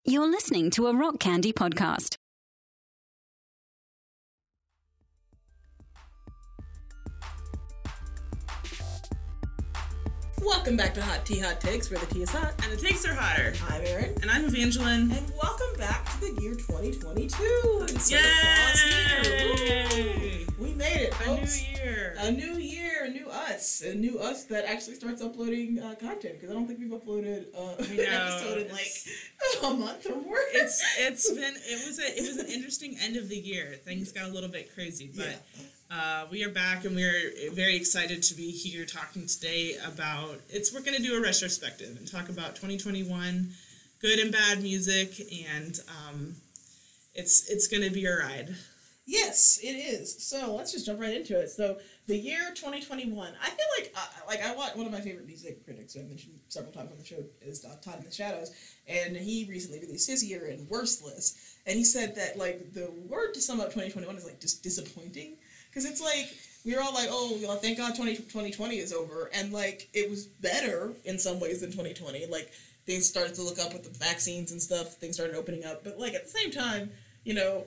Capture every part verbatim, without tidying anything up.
You're listening to a Rock Candy podcast. Welcome back to Hot Tea Hot Takes, where the tea is hot and the takes are hotter. I'm Erin. And I'm Evangeline. And welcome back to the year twenty twenty-two. Yay! Here. We made it, folks. A new year. A new year, a new us. A new us that actually starts uploading uh, content, because I don't think we've uploaded uh, an episode in like a month or more. It's it's been it was a it was an interesting end of the year. Things got a little bit crazy, but yeah. Uh, we are back, and we're very excited to be here talking today about, it's, we're going to do a retrospective and talk about twenty twenty-one, good and bad music, and um, it's it's going to be a ride. Yes, it is. So let's just jump right into it. So the year twenty twenty-one, I feel like, uh, like I watch, one of my favorite music critics, who I've mentioned several times on the show, is uh, Todd in the Shadows, and he recently released his year in Worst List, and he said that, like, the word to sum up twenty twenty-one is, like, just disappointing. Because it's like, we were all like, oh, well, thank God twenty twenty is over. And, like, it was better in some ways than twenty twenty. Like, things started to look up with the vaccines and stuff. Things started opening up. But, like, at the same time, you know,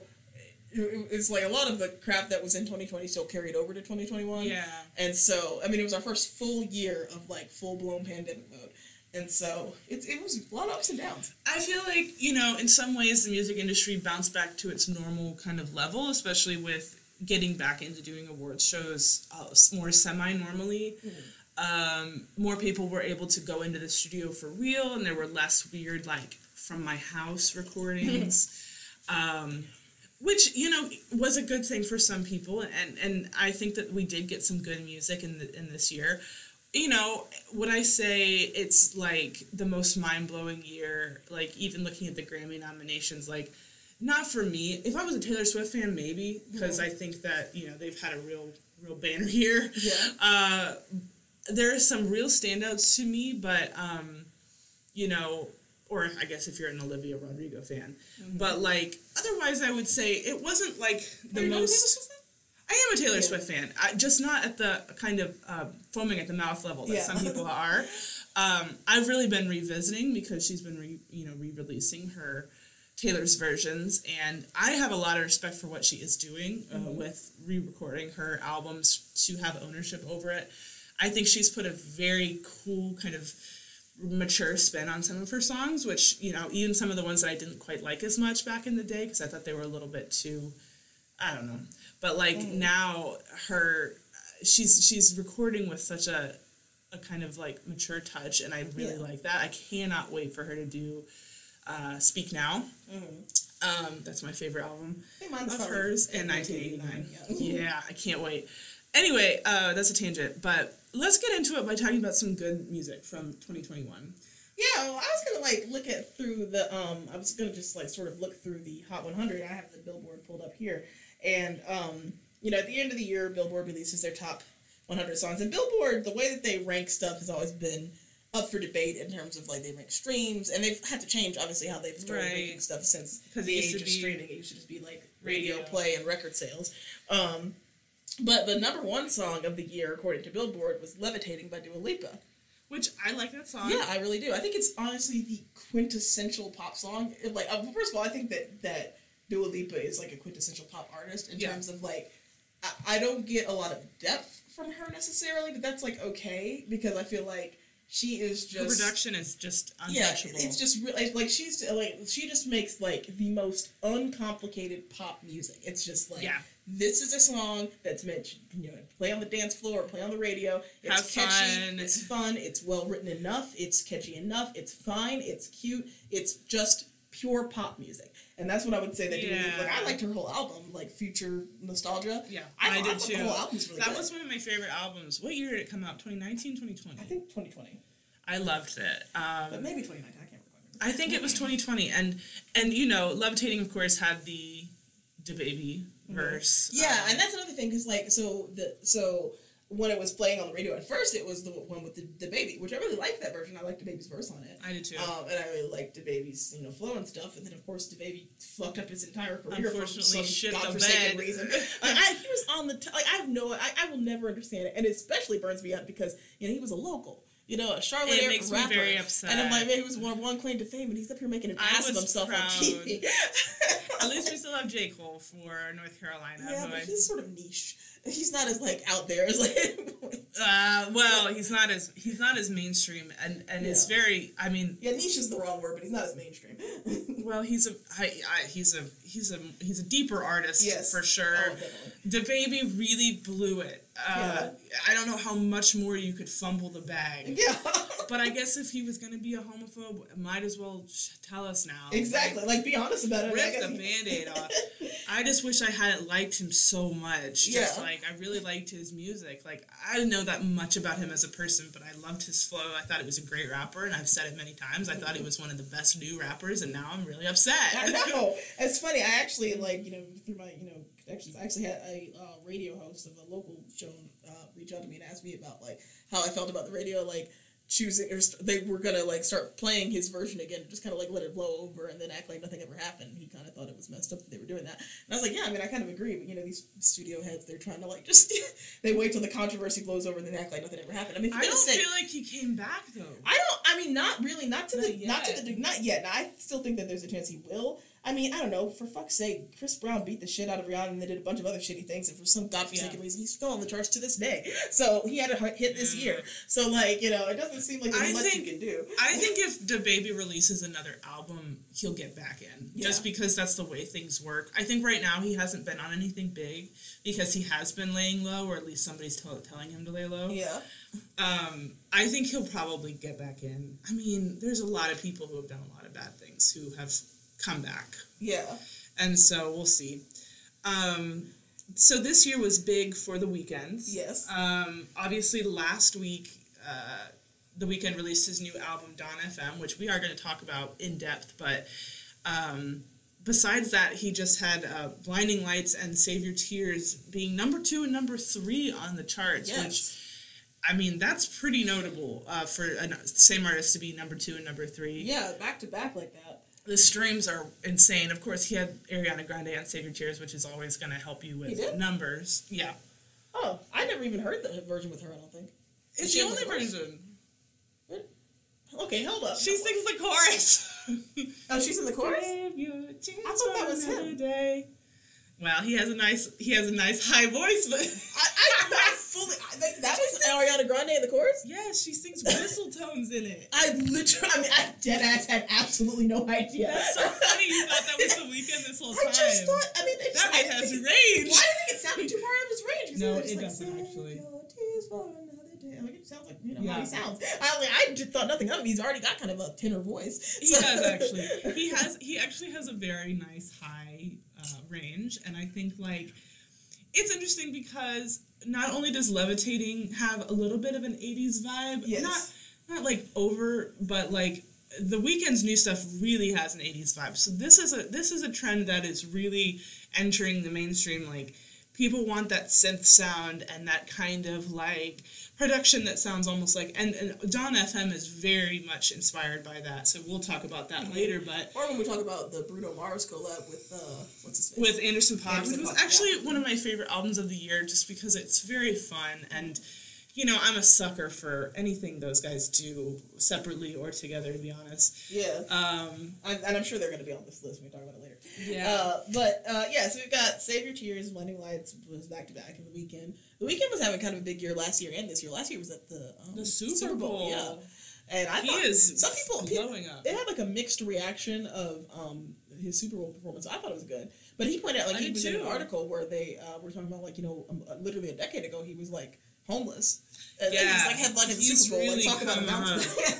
it, it's like a lot of the crap that was in twenty twenty still carried over to twenty twenty-one. Yeah. And so, I mean, it was our first full year of, like, full-blown pandemic mode. And so, it's, it was a lot of ups and downs. I feel like, you know, in some ways the music industry bounced back to its normal kind of level, especially with getting back into doing awards shows uh, more semi-normally. Mm. Um, more people were able to go into the studio for real, and there were less weird, like, from my house recordings, um, which, you know, was a good thing for some people, and, and I think that we did get some good music in the, in this year. You know, would I say it's, like, the most mind-blowing year, like, even looking at the Grammy nominations, like, not for me. If I was a Taylor Swift fan, maybe, because mm-hmm. I think that, you know, they've had a real, real banner here. Yeah. Uh, there are some real standouts to me, but, um, you know, or I guess if you're an Olivia Rodrigo fan. Mm-hmm. But, like, otherwise I would say it wasn't, like, the are you most... I am a Taylor yeah. Swift fan, I, just not at the kind of uh, foaming at the mouth level that yeah. some people are. Um, I've really been revisiting because she's been, re, you know, re-releasing her Taylor's versions, and I have a lot of respect for what she is doing uh, mm-hmm. with re-recording her albums to have ownership over it. I think she's put a very cool kind of mature spin on some of her songs, which, you know, even some of the ones that I didn't quite like as much back in the day, because I thought they were a little bit too, I don't know. But, like, mm. now her, she's she's recording with such a, a kind of, like, mature touch, and I really yeah. like that. I cannot wait for her to do Uh, Speak Now. Mm-hmm. Um, that's my favorite album of hers in nineteen eighty-nine. Yeah. yeah, I can't wait. Anyway, uh, that's a tangent, but let's get into it by talking about some good music from twenty twenty-one. Yeah, well, I was gonna like look at through the. Um, I was gonna just like sort of look through the Hot one hundred. I have the Billboard pulled up here, and um, you know, at the end of the year, Billboard releases their top one hundred songs, and Billboard, the way that they rank stuff has always been up for debate in terms of, like, they rank streams, and they've had to change, obviously, how they've started right. ranking stuff since the age of be streaming. It used to just be, like, radio, radio play and record sales. Um, but the number one song of the year, according to Billboard, was Levitating by Dua Lipa. Which, I like that song. Yeah, I really do. I think it's honestly the quintessential pop song. It, like, uh, first of all, I think that, that Dua Lipa is, like, a quintessential pop artist in yeah. terms of, like, I, I don't get a lot of depth from her necessarily, but that's, like, okay, because I feel like she is just... Her production is just untouchable. Yeah, it's just really... Like, she's... Like, she just makes, like, the most uncomplicated pop music. It's just, like... Yeah. This is a song that's meant to, you know, play on the dance floor, play on the radio. It's Have catchy, fun. It's fun, it's well-written enough, it's catchy enough, it's fine, it's cute, it's just pure pop music. And that's what I would say that... Yeah. Like, I liked her whole album, like, Future Nostalgia. Yeah, I, I did, I thought too. the whole album's really that good. was one of my favorite albums. What year did it come out? twenty nineteen, twenty twenty? I think twenty twenty. I loved it. Um, but maybe twenty nineteen, I can't remember. I think it was twenty twenty, and, and you know, Levitating, of course, had the DaBaby verse. Yeah, um, and that's another thing, because, like, so, the so when it was playing on the radio at first, it was the one with the, DaBaby, which I really liked that version. I liked DaBaby's verse on it. I did too. Um, and I really liked DaBaby's, you know, flow and stuff, and then, of course, DaBaby fucked up his entire career for some godforsaken reason. Like, I, he was on the, t- like, I have no, I, I will never understand it, and it especially burns me up because, you know, he was a local. You know, a Charlotte it rapper. makes me very upset. And I'm like, man, he was one, one claim to fame, and he's up here making an ass of himself proud. on T V. At least we still have J. Cole for North Carolina. Yeah, but I, he's sort of niche. He's not as like out there as like. uh, well, he's not as he's not as mainstream, and and yeah. it's very. I mean, yeah, niche is the wrong word, but he's not as mainstream. Well, he's a I, I, he's a he's a he's a deeper artist, yes. for sure. Oh, DaBaby really blew it. Uh, yeah. I don't know how much more you could fumble the bag. Yeah. But I guess if he was going to be a homophobe, might as well tell us now. Exactly. Like, like be honest about it. Rip the Band-Aid off. I just wish I hadn't liked him so much. Just, yeah. like, I really liked his music. Like, I didn't know that much about him as a person, but I loved his flow. I thought he was a great rapper, and I've said it many times. I thought he was one of the best new rappers, and now I'm really upset. I know. It's funny. I actually, like, you know, through my, you know, connections, I actually had a uh, radio host of a local show uh, reach out to me and ask me about, like, how I felt about the radio, like, choosing, or st- they were gonna like start playing his version again, just kind of like let it blow over and then act like nothing ever happened. He kind of thought it was messed up that they were doing that, and I was like, yeah, I mean, I kind of agree. But you know, these studio heads, they're trying to like just they wait till the controversy blows over and then act like nothing ever happened. I mean, I don't say, feel like he came back though. I don't. I mean, not really. Not to not the. Yet. Not to the. Not yet. Now, I still think that there's a chance he will. I mean, I don't know. For fuck's sake, Chris Brown beat the shit out of Rihanna and they did a bunch of other shitty things, and for some godforsaken yeah. reason, he's still on the charts to this day. So he had a hit this year. So like, you know, it doesn't seem like there's I much think, you can do. I think if DaBaby releases another album, he'll get back in, yeah. just because that's the way things work. I think right now he hasn't been on anything big because he has been laying low, or at least somebody's t- telling him to lay low. Yeah. Um, I think he'll probably get back in. I mean, there's a lot of people who have done a lot of bad things who have come back. Yeah. And so we'll see. Um, so this year was big for The Weeknd. Yes. Um, obviously last week, uh, The Weeknd released his new album, Dawn F M, which we are going to talk about in depth, but um, besides that, he just had uh, Blinding Lights and Save Your Tears being number two and number three on the charts, yes. which, I mean, that's pretty notable uh, for the same artist to be number two and number three. Yeah, back to back like that. The streams are insane. Of course, he had Ariana Grande on Save Your Tears, which is always going to help you with numbers. Yeah. Oh, I never even heard the version with her, I don't think. It's the only version. What? Okay, hold up. She sings the chorus. Oh, she's in the chorus? Save your tears I thought that was him. Day. Well, he has a nice he has a nice high voice, but I, I, I fully I, that, that was Ariana Grande in the chorus. Yeah, she sings whistle tones in it. I literally, I mean, I dead ass had absolutely no idea. That's so funny. You thought that was The Weeknd this whole time. I just thought. I mean, that man has range. Why did it sound too far out of his range? No, it like, doesn't actually. I mean, it sounds like, you know, yeah. how he sounds. I mean, I just thought nothing of him. He's already got kind of a tenor voice. He so. does actually. He has. He actually has a very nice high uh, range, and I think like it's interesting because not only does Levitating have a little bit of an eighties vibe, yes. not not like over, but like The Weeknd's new stuff really has an eighties vibe. So this is a this is a trend that is really entering the mainstream. Like people want that synth sound and that kind of like production that sounds almost like, and, and Dawn F M is very much inspired by that, so we'll talk about that mm-hmm. later, but... Or when we talk about the Bruno Mars collab with, uh, what's his name? With Anderson .Paak, Anderson which was Paak, actually yeah. one of my favorite albums of the year, just because it's very fun, and, you know, I'm a sucker for anything those guys do, separately or together, to be honest. Yeah. Um, I'm, and I'm sure they're going to be on this list when we talk about it later. Yeah. Uh, but, uh, yeah, so we've got Save Your Tears, Blinding Lights was back-to-back in The Weeknd. The Weeknd was having kind of a big year last year and this year. Last year was at the um, the Super, Super Bowl. Bowl. Yeah. And I he thought is some people blowing up. It had like a mixed reaction of um, his Super Bowl performance. I thought it was good, but he pointed out like I he was too. in an article where they uh, were talking about like you know um, literally a decade ago he was like homeless. And yeah, he was like headlining the Super Bowl, really like talk about announcement.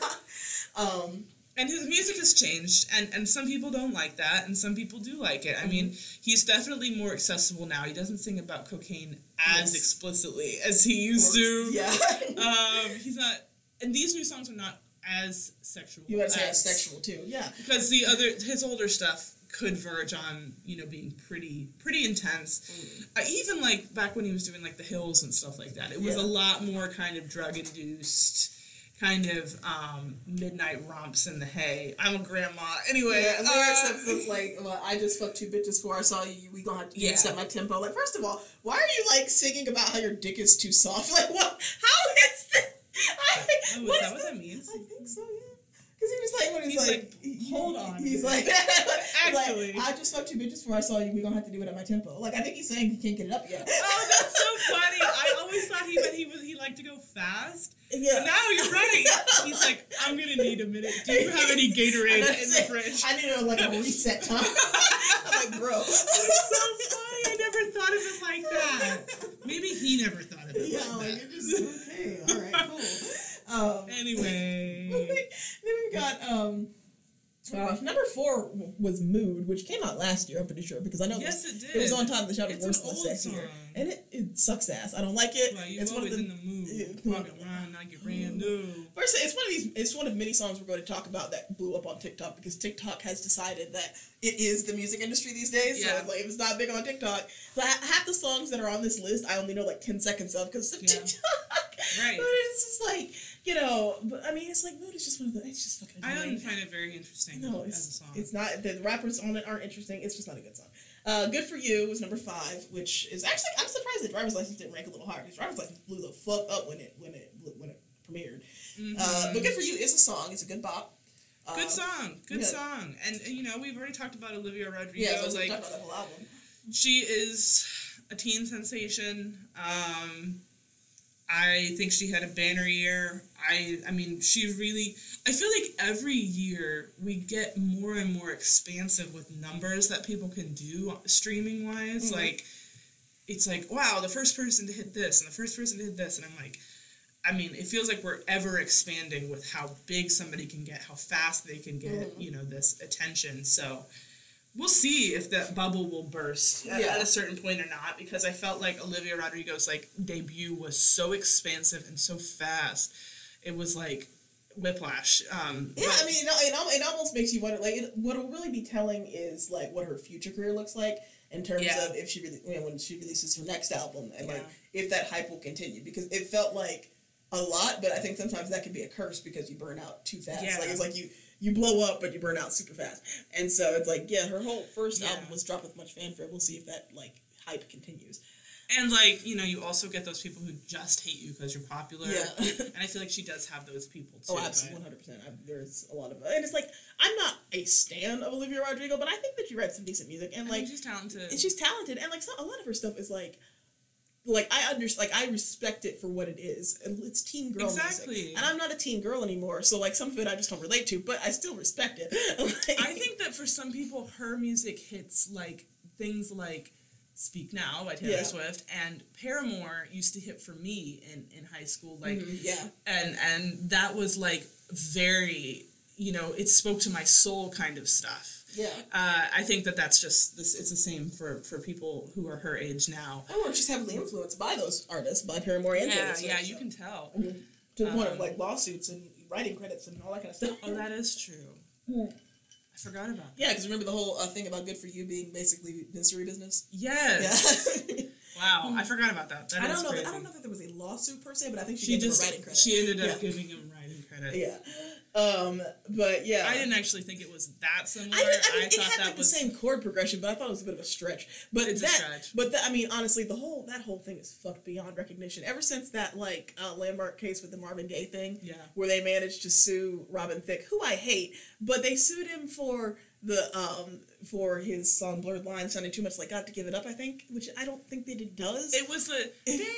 um, And his music has changed, and, and some people don't like that, and some people do like it. I mm-hmm. mean, he's definitely more accessible now. He doesn't sing about cocaine as yes. explicitly as he used or, to. Yeah. um, he's not, and these new songs are not as sexual. You would say as sexual too, yeah. Because the other, his older stuff could verge on, you know, being pretty, pretty intense. Mm. Uh, even like back when he was doing like The Hills and stuff like that, it was yeah. a lot more kind of drug induced. Kind of um, midnight romps in the hay. I'm a grandma. Anyway. Yeah, and there uh, it's like, well, I just fucked two bitches before I saw you. We gonna have to yeah. set my tempo. Like, first of all, why are you, like, singing about how your dick is too soft? Like, what? How is that? I, oh, what is that is what this? that means? I think so, yeah. Because he was like, when he's, He's like, like, he- hold on. He's like, Actually. like, I just fucked two bitches before I saw you. We're gonna have to do it at my tempo. Like, I think he's saying he can't get it up yet. Oh, that's so funny. I always thought he meant he was he liked to go fast. Yeah. But now you're running. He's like, I'm gonna need a minute. Do you have any Gatorade in the fridge? I need a, like a reset time. I'm like, bro. That's so funny. I never thought of it like that. Maybe he never thought of it Yeah, like like, that. it just, okay, all right, cool. Um, Anyway. then we got, um, uh, number four was Mood, which came out last year, I'm pretty sure, because I know Yes, it, was, it did. it was on Time of the Shadow's It's worst an list old that song. year. And it, it sucks ass. I don't like it. Well, you're it's always one of the, in the mood. Yeah. Walking around like you're brand new. First, it's one of these. It's one of many songs we're going to talk about that blew up on TikTok because TikTok has decided that it is the music industry these days. So Yeah. it's like if it's not big on TikTok, so ha- half the songs that are on this list I only know like ten seconds of because of Yeah. TikTok. Right. But it's just like you know. But I mean, it's like Mood is just one of the. It's just fucking. I annoying. don't find it very interesting No, as a it's, song. it's not. The rappers on it aren't interesting. It's just not a good song. Uh, Good For You was number five, which is actually I'm surprised that Driver's License didn't rank a little higher because Driver's License blew the fuck up when it when it when it premiered. Mm-hmm. Uh, but Good For You is a song. It's a good bop. Uh, Good song, good yeah. song, and, and you know we've already talked about Olivia Rodrigo. Yeah, so like talk about that whole album. she is a teen sensation. Um, I think she had a banner year. I I mean she really. I feel like every year we get more and more expansive with numbers that people can do streaming wise. Mm-hmm. Like it's like wow, the first person to hit this and the first person to hit this, and I'm like. I mean, it feels like we're ever expanding with how big somebody can get, how fast they can get, mm-hmm. you know, this attention. So we'll see if that bubble will burst at, yeah. at a certain point or not, because I felt like Olivia Rodrigo's like debut was so expansive and so fast. It was like whiplash. Um, yeah, but, I mean, it, it, it almost makes you wonder. Like, it, what will really be telling is like what her future career looks like in terms yeah. of if she really, you know, when she releases her next album, and like yeah. if that hype will continue. Because it felt like a lot, but I think sometimes that can be a curse because you burn out too fast. Yeah. Like it's like you you blow up, but you burn out super fast. And so it's like, yeah, her whole first yeah. album was dropped with much fanfare. We'll see if that like hype continues. And like you know, you also get those people who just hate you because you're popular. Yeah. And I feel like she does have those people too. Oh, absolutely, one hundred percent. There's a lot of, and it's like I'm not a stan of Olivia Rodrigo, but I think that she writes some decent music, and I like mean, she's talented. And she's talented, and like so, a lot of her stuff is like. Like I understand, like I respect it for what it is, and it's teen girl exactly. music. And I'm not a teen girl anymore, so like some of it I just don't relate to, but I still respect it. Like, I think that for some people, her music hits like things like "Speak Now" by Taylor yeah. Swift and "Paramore" used to hit for me in, in high school. Like, mm-hmm, yeah, and and that was like very, you know, it spoke to my soul kind of stuff. Yeah, uh, I think that that's just this. It's the same for, for people who are her age now. I she's heavily influenced by those artists, by Paramore and yeah, Taylor Swift, yeah, so. you can tell mm-hmm. to the um, point of like lawsuits and writing credits and all that kind of stuff. Oh, that is true. Yeah. I forgot about that. Yeah, because remember the whole uh, thing about Good For You being basically misery business. Yes. Yeah. Wow, I forgot about that. That I don't is know. crazy. That, I don't know that there was a lawsuit per se, but I think she, she gave just him a writing credit. she ended up yeah. giving him writing credit. Yeah. Um, but yeah, I didn't actually think it was that similar. I, did, I mean, I it thought had that like was the same chord progression, but I thought it was a bit of a stretch. But it's that, a stretch. But that, I mean, honestly, the whole that whole thing is fucked beyond recognition. Ever since that like uh, landmark case with the Marvin Gaye thing, yeah, where they managed to sue Robin Thicke, who I hate, but they sued him for the um for his song "Blurred Lines" sounding too much like "Got to Give It Up," I think, which I don't think that it does. It was the.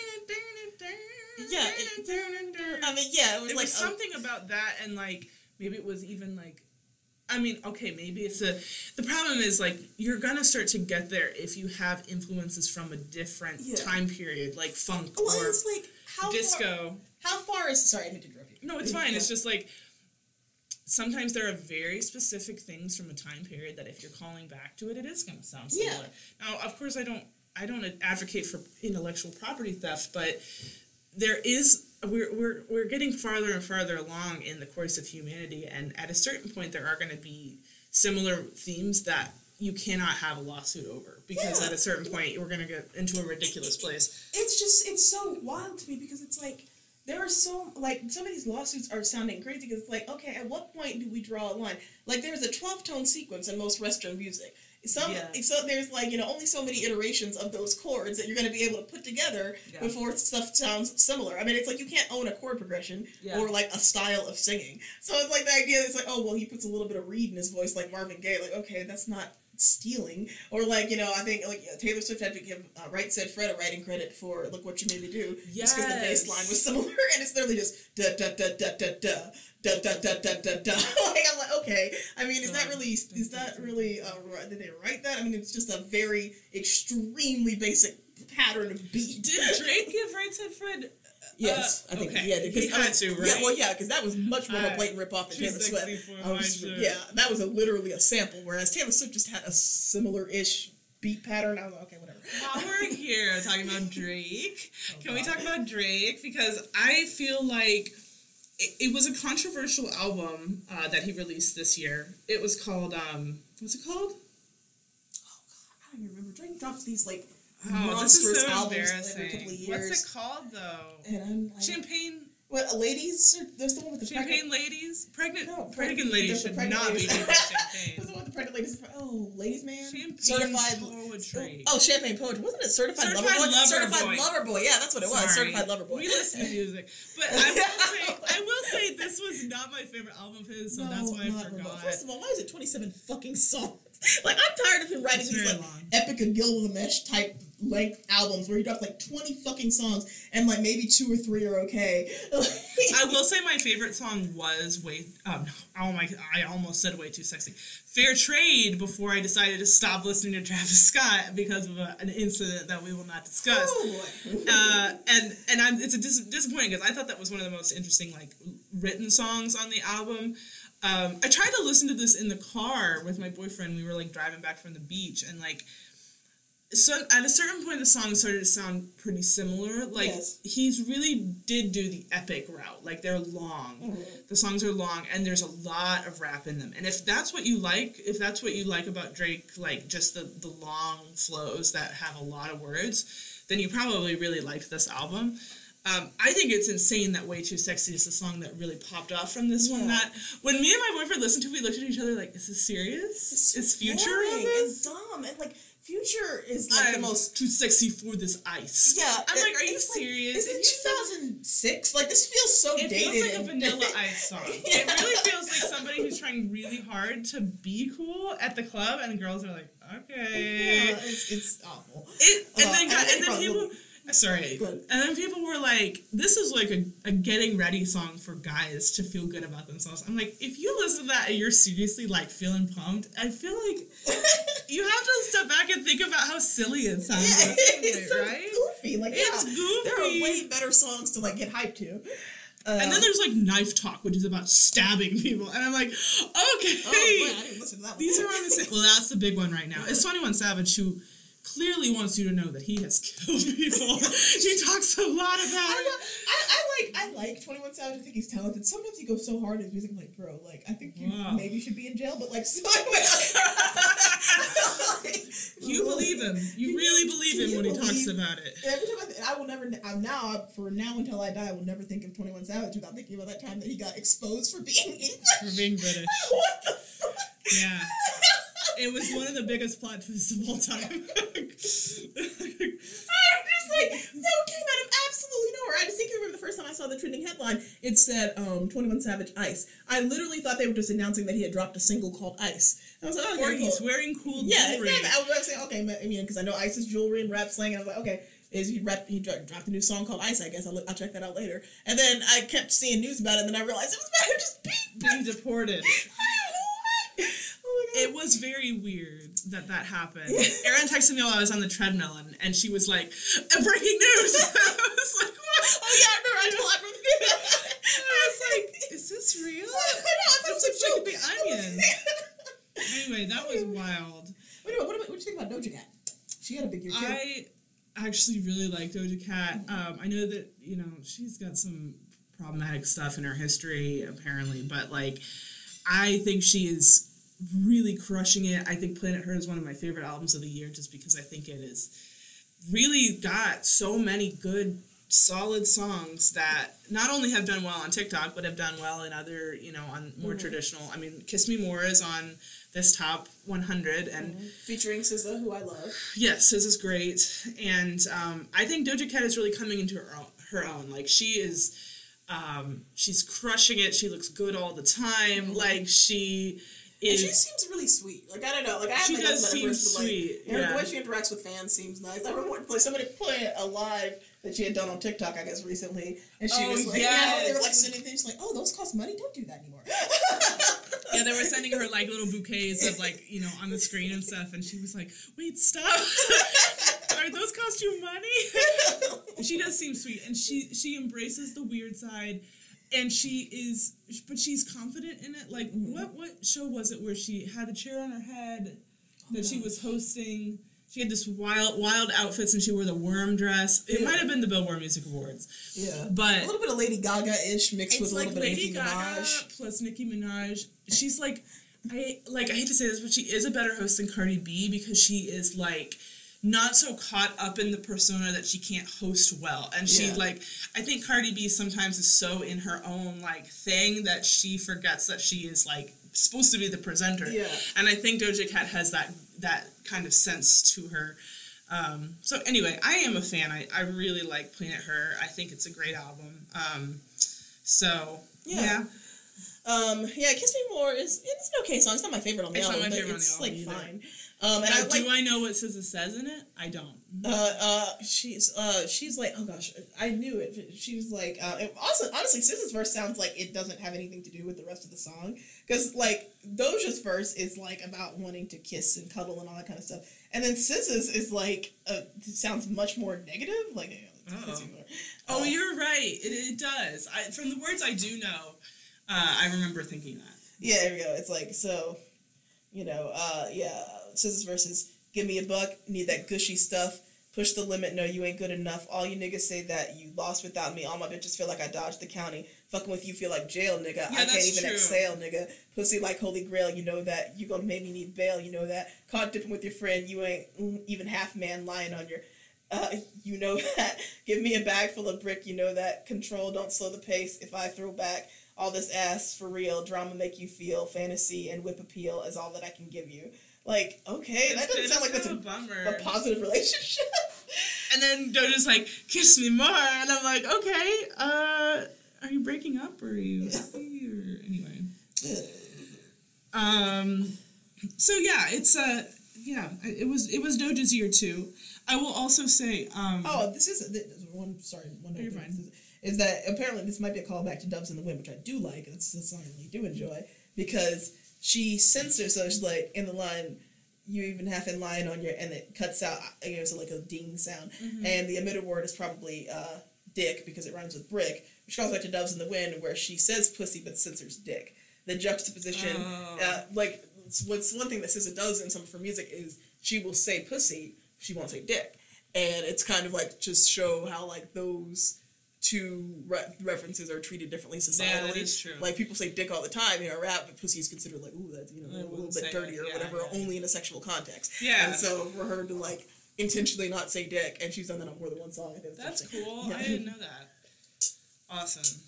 Yeah, it, I mean, yeah, it was it like was something a, about that, and like maybe it was even like, I mean, okay, maybe it's a. The problem is like you're gonna start to get there if you have influences from a different yeah. time period, like funk well, or it's like, how disco. Far, how far is? Sorry, I didn't interrupt you. No, it's fine. Yeah. It's just like. Sometimes there are very specific things from a time period that if you're calling back to it, it is going to sound similar. Yeah. Now, of course, I don't, I don't advocate for intellectual property theft, but there is, we're, we're, we're getting farther and farther along in the course of humanity, and at a certain point, there are going to be similar themes that you cannot have a lawsuit over, because yeah. at a certain point, we're going to get into a ridiculous place. It's just, it's so wild to me, because it's like, there are so, like, some of these lawsuits are sounding crazy because it's like, okay, at what point do we draw a line? Like, there's a twelve-tone sequence in most Western music. Some, yeah. So there's, like, you know, only so many iterations of those chords that you're going to be able to put together yeah. before stuff sounds similar. I mean, it's like you can't own a chord progression yeah. or, like, a style of singing. So it's like the idea that's like, oh, well, he puts a little bit of reed in his voice like Marvin Gaye. Like, okay, that's not stealing. Or, like, you know, I think, like, Taylor Swift had to give uh, Right Said Fred a writing credit for Look What You Made Me Do. Yes. Just because the bass line was similar. And it's literally just da da da da da da. Da, da, da, da, da, da. Like, I'm like, okay. I mean, is that really, is that really, uh, did they write that? I mean, it's just a very extremely basic pattern of beat. Did Drake give Right Said Fred? Yes, uh, I think, okay. yeah. He had to, right? Yeah, well, yeah, because that was much more of a blatant ripoff than Taylor Swift. Was, yeah, that was a, literally a sample, whereas Taylor Swift just had a similar-ish beat pattern. I was like, okay, whatever. While we're here talking about Drake, oh, can God. we talk about Drake? Because I feel like it was a controversial album uh, that he released this year. It was called, um, what's it called? Oh, God, I don't even remember. Drake drops these, like, oh, monstrous so albums every couple of years. What's it called, though? And I'm like, Champagne... What, ladies? There's the one with the Champagne pregnant... ladies? Pregnant No, pregnant ladies should not ladies. be drinking champagne. There's the one with the pregnant ladies. Oh, ladies man? Champagne Certified poetry. Oh, champagne poetry. Wasn't it Certified, Certified Lover Boy? Lover Certified Boy. Lover Boy. Yeah, that's what it was. Sorry. Certified Lover Boy. We listen to music. But I will say, I will say this was not my favorite album of his, so no, that's why I forgot. Remote. First of all, why is it twenty-seven fucking songs? Like, I'm tired of him writing it's these, like, long. Epic of Gilgamesh type length albums where he drops, like, twenty fucking songs and, like, maybe two or three are okay. I will say my favorite song was Way... Um, oh my... I almost said Way Too Sexy. Fair Trade before I decided to stop listening to Travis Scott because of a, an incident that we will not discuss. Oh, uh, and and I'm, it's a dis- disappointing because I thought that was one of the most interesting, like, written songs on the album. Um, I tried to listen to this in the car with my boyfriend. We were, like, driving back from the beach, and, like, so at a certain point, the song started to sound pretty similar. Like, yes. he's really did do the epic route. Like, they're long. Mm-hmm. The songs are long, and there's a lot of rap in them. And if that's what you like, if that's what you like about Drake, like, just the, the long flows that have a lot of words, then you probably really liked this album. Um, I think it's insane that Way Too Sexy is the song that really popped off from this yeah. one. That when me and my boyfriend listened to it, we looked at each other like, is this serious? It's is Future boring on this? and dumb and like Future is like I'm the most too sexy for this ice. Yeah, I'm it, like, are you like, serious? Is it two thousand six? Like, this feels so it dated. It feels like and... a Vanilla Ice song. Yeah. It really feels like somebody who's trying really hard to be cool at the club, and the girls are like, okay, yeah, it's, it's awful. It, and, uh, then, and, and then people. Sorry. And then people were like, this is like a, a getting ready song for guys to feel good about themselves. I'm like, if you listen to that and you're seriously like feeling pumped, I feel like you have to step back and think about how silly it sounds. Yeah, it's so right? goofy. Like, it's yeah, goofy. There are way better songs to like get hyped to. Uh, and then there's like Knife Talk, which is about stabbing people. And I'm like, okay. Oh, boy, I didn't listen to that one. These are on the same. Well, that's the big one right now. It's twenty-one Savage, who clearly wants you to know that he has killed people. He talks a lot about I, it. I, I like I like twenty-one Savage. I think he's talented. Sometimes he goes so hard in his music. I'm like, bro, like I think you wow. maybe should be in jail, but like, so like you believe him. You really believe him when he talks about it. Every time I, th- I will never. I'm now for now until I die, I will never think of twenty-one Savage without thinking about that time that he got exposed for being English. For being British. What the fuck? Yeah. It was one of the biggest plot twists of all time. I'm just like, that came out of absolutely nowhere. I distinctly remember the first time I saw the trending headline, it said um, twenty-one Savage Ice. I literally thought they were just announcing that he had dropped a single called Ice. And I was like, oh, or okay, he's cool. wearing cool yeah, jewelry. Yeah, I was saying, okay, I mean, because I know Ice is jewelry and rap slang, and I was like, okay, is he rap, he dropped a new song called Ice, I guess. I'll, look, I'll check that out later. And then I kept seeing news about it, and then I realized it was about him just being, being deported. Oh it was very weird that that happened. Erin texted me while I was on the treadmill, and, and she was like, breaking news! I was like, what? Oh yeah, I remember, I told her. I was like, is this real? I know, I thought this it looks like the Onion. Anyway, that was wild. Wait, what, what, what do you think about Doja Cat? She had a big year too. I actually really like Doja Cat. Um, I know that, you know, she's got some problematic stuff in her history, apparently, but, like, I think she is really crushing it. I think Planet Her is one of my favorite albums of the year just because I think it has really got so many good solid songs that not only have done well on TikTok, but have done well in other, you know, on more mm-hmm. traditional. I mean, Kiss Me More is on this top one hundred. And mm-hmm. featuring S Z A, who I love. Yes, S Z A's great. And um, I think Doja Cat is really coming into her own. Her own. Like, she is, um, she's crushing it. She looks good all the time. Mm-hmm. Like, she... Is, and she seems really sweet. Like, I don't know. Like, I she have does seem sweet. Like, yeah. The way she interacts with fans seems nice. I remember like, somebody playing a live that she had done on TikTok, I guess, recently. And she oh, was like, yes. yeah, they were like sending things. She's like, oh, those cost money? Don't do that anymore. Yeah, they were sending her, like, little bouquets of, like, you know, on the screen and stuff. And she was like, wait, stop. Are those cost you money? She does seem sweet. And she, she embraces the weird side. And she is, but she's confident in it. Like, mm-hmm. what what show was it where she had the chair on her head that oh, she was hosting? She had this wild, wild outfits, and she wore the worm dress. It yeah. might have been the Billboard Music Awards. Yeah, but a little bit of Lady Gaga-ish mixed with a like little bit Lady of Nicki Gaga Minaj. Plus Nicki Minaj. She's like, I like. I hate to say this, but she is a better host than Cardi B because she is like. Not so caught up in the persona that she can't host well. And she, yeah. like, I think Cardi B sometimes is so in her own, like, thing that she forgets that she is, like, supposed to be the presenter. Yeah. And I think Doja Cat has that that kind of sense to her. Um, so, anyway, I am a fan. I, I really like Planet Her. I think it's a great album. Um, so, yeah. yeah. Um, yeah, Kiss Me More is it's an okay song. It's not my favorite on the it's album, not my but favorite it's, on the like, album fine. Um, and now, I like, do I know what S Z A says in it? I don't. Uh, uh, she's, uh, she's like, oh gosh, I knew it. She was like, uh, and also, honestly, S Z A's verse sounds like it doesn't have anything to do with the rest of the song. Because, like, Doja's verse is, like, about wanting to kiss and cuddle and all that kind of stuff. And then S Z A's is, like, uh, sounds much more negative. Like, oh, oh uh, you're right. It, it does. I, from the words I do know, uh, I remember thinking that. Yeah, there we go. It's like, so, you know, uh, yeah, S Z A's verse is, give me a buck, need that gushy stuff, push the limit, no, you ain't good enough, all you niggas say that you lost without me, all my bitches feel like I dodged the county, fucking with you feel like jail, nigga, yeah, I can't even true. exhale, nigga, pussy like holy grail, you know that, you gonna make me need bail, you know that, caught dipping with your friend, you ain't even half man lying on your, uh, you know that, give me a bag full of brick, you know that, control, don't slow the pace, if I throw back, all this ass for real, drama make you feel, fantasy and whip appeal is all that I can give you. Like, okay, it's, that doesn't sound like that's a, a, a positive relationship. And then Doja's like, kiss me more. And I'm like, okay, uh, are you breaking up or are you happy? Or anyway. um, so yeah, it's, uh, yeah, it was, it was Doja's year too. I will also say, um. Oh, this is, this is one, sorry, one you're fine. Is, is that apparently this might be a callback to Doves in the Wind, which I do like. It's a song I really do enjoy because she censors, so she's like, in the line, you even half in line on your, and it cuts out, you know, so like a ding sound. Mm-hmm. And the emitter word is probably uh, dick, because it rhymes with brick, which calls back to Doves in the Wind, where she says pussy, but censors dick. The juxtaposition, oh. uh, like, what's one thing that S Z A does in some of her music is she will say pussy, she won't say dick. And it's kind of like, just show how, like, those two re- references are treated differently societally. Yeah, that is true. Like, people say dick all the time in a rap, but pussy is considered like, ooh, that's, you know, a little bit dirty or yeah, whatever, yeah. only in a sexual context. Yeah. And so for her to, like, intentionally not say dick, and she's done that on more than one song, I think that's, that's cool. Yeah. I didn't know that. Awesome.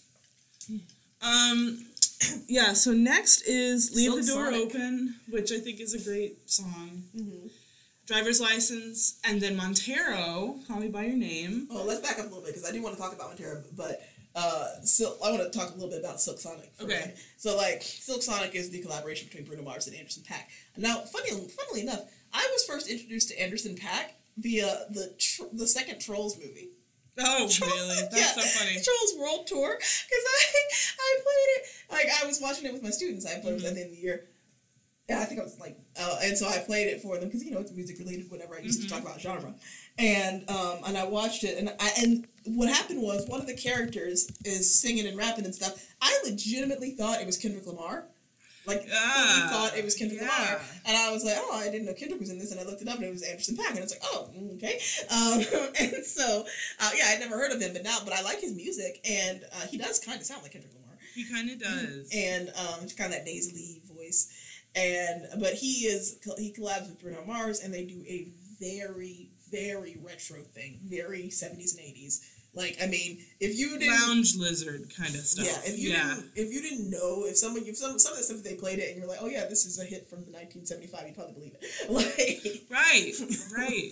Um, yeah, so next is Leave Silk the Door Sonic. Open, which I think is a great song. Mm-hmm. Driver's License, and then Montero, Call Me By Your Name. Oh, let's back up a little bit, because I do want to talk about Montero, but uh, Silk, I want to talk a little bit about Silk Sonic. For okay. So, like, Silk Sonic is the collaboration between Bruno Mars and Anderson .Paak. Now, funny, funnily enough, I was first introduced to Anderson .Paak via the tr- the second Trolls movie. Oh, Troll- really? That's yeah, so funny. Trolls World Tour, because I, I played it, like, I was watching it with my students. I played mm-hmm. it at the end of the year. Yeah, I think I was like, uh, and so I played it for them because, you know, it's music related, whatever. I used mm-hmm. to talk about genre, and um, and I watched it, and I and what happened was one of the characters is singing and rapping and stuff. I legitimately thought it was Kendrick Lamar, like ah, fully thought it was Kendrick yeah. Lamar, and I was like, oh, I didn't know Kendrick was in this, and I looked it up, and it was Anderson .Paak, and I was like, oh, okay, um, and so uh, yeah, I'd never heard of him, but now, but I like his music, and uh, he does kind of sound like Kendrick Lamar. He kind of does, and um, it's kind of that nasally voice. And but he is he collabs with Bruno Mars, and they do a very very retro thing, very seventies and eighties, Like, I mean, if you didn't lounge lizard kind of stuff. Yeah, if you yeah. didn't if you didn't know if someone if some some of the stuff they played it and you're like, oh yeah, this is a hit from the nineteen seventy-five, you'd probably believe it. Like right, right.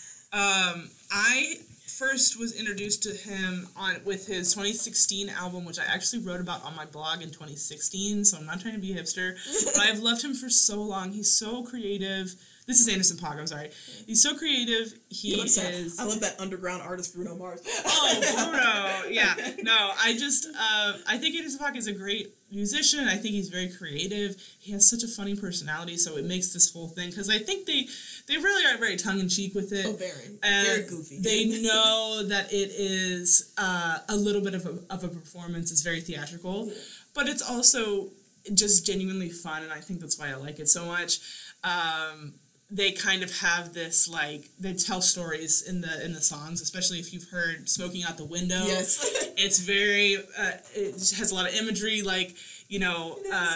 Um, I first was introduced to him on with his twenty sixteen album, which I actually wrote about on my blog in twenty sixteen. So I'm not trying to be a hipster, but I've loved him for so long. He's so creative. This is Anderson .Paak, I'm sorry. He's so creative. He yeah, is... I love that underground artist, Bruno Mars. Oh, Bruno. Yeah. No, I just... Uh, I think Anderson .Paak is a great musician. I think he's very creative. He has such a funny personality, so it makes this whole thing... Because I think they, they really are very tongue-in-cheek with it. Oh, very. And very goofy. They know that it is uh, a little bit of a, of a performance. It's very theatrical. Yeah. But it's also just genuinely fun, and I think that's why I like it so much. Um... They kind of have this, like, they tell stories in the in the songs, especially if you've heard Smoking Out the Window. Yes. It's very, uh, it has a lot of imagery, like, you know, uh,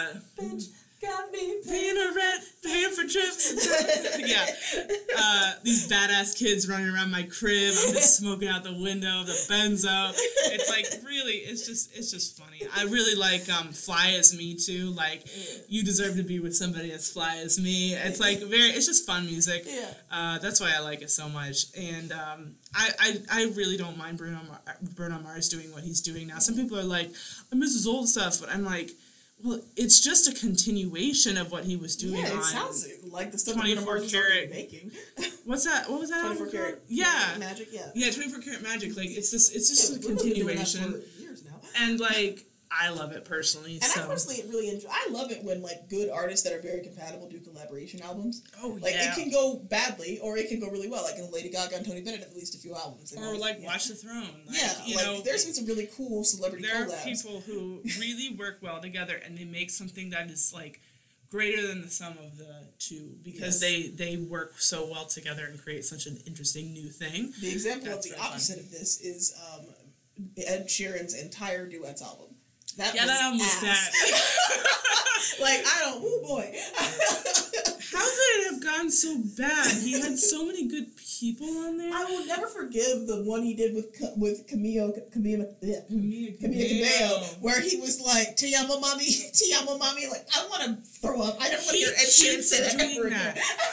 got me paying a rent, paying for trips. Yeah. Uh, these badass kids running around my crib. I'm just smoking out the window of the benzo. It's like really, it's just, it's just funny. I really like um, Fly As Me too. Like, you deserve to be with somebody as fly as me. It's like very, it's just fun music. Yeah. Uh, that's why I like it so much. And um, I, I, I really don't mind Bruno Mar- Bruno Mars doing what he's doing now. Some people are like, I miss his old stuff, but I'm like, well, it's just a continuation of what he was doing. Yeah, it on sounds like the stuff twenty-four karat making. What's that? What was that? twenty-four karat. Yeah, Magic. Yeah. Yeah, twenty-four karat magic. Like it's this. It's just yeah, a continuation. Been doing that for years now. And like, I love it personally. And so. I personally really enjoy. I love it when like good artists that are very compatible do collaboration albums. Oh like, yeah. Like it can go badly or it can go really well. Like in Lady Gaga and Tony Bennett have released a few albums. Or always, like yeah. Watch the Throne. Like, yeah, you like know, there's been some really cool celebrity there collabs. There are people who really work well together and they make something that is like greater than the sum of the two because yes. they they work so well together and create such an interesting new thing. The example That's of the really opposite fun. of this is um, Ed Sheeran's entire duets album. That yeah, was that album was bad. Like, I don't, oh boy. How could it have gone so bad? He had so many good people on there. I will never forgive the one he did with with Camille, Camille, yeah, Camille, Camille Cabello, where he was like, "Te amo, mommy, te amo, mommy." Like, I want to throw up. I don't want to hear Ed Sheeran say that ever again.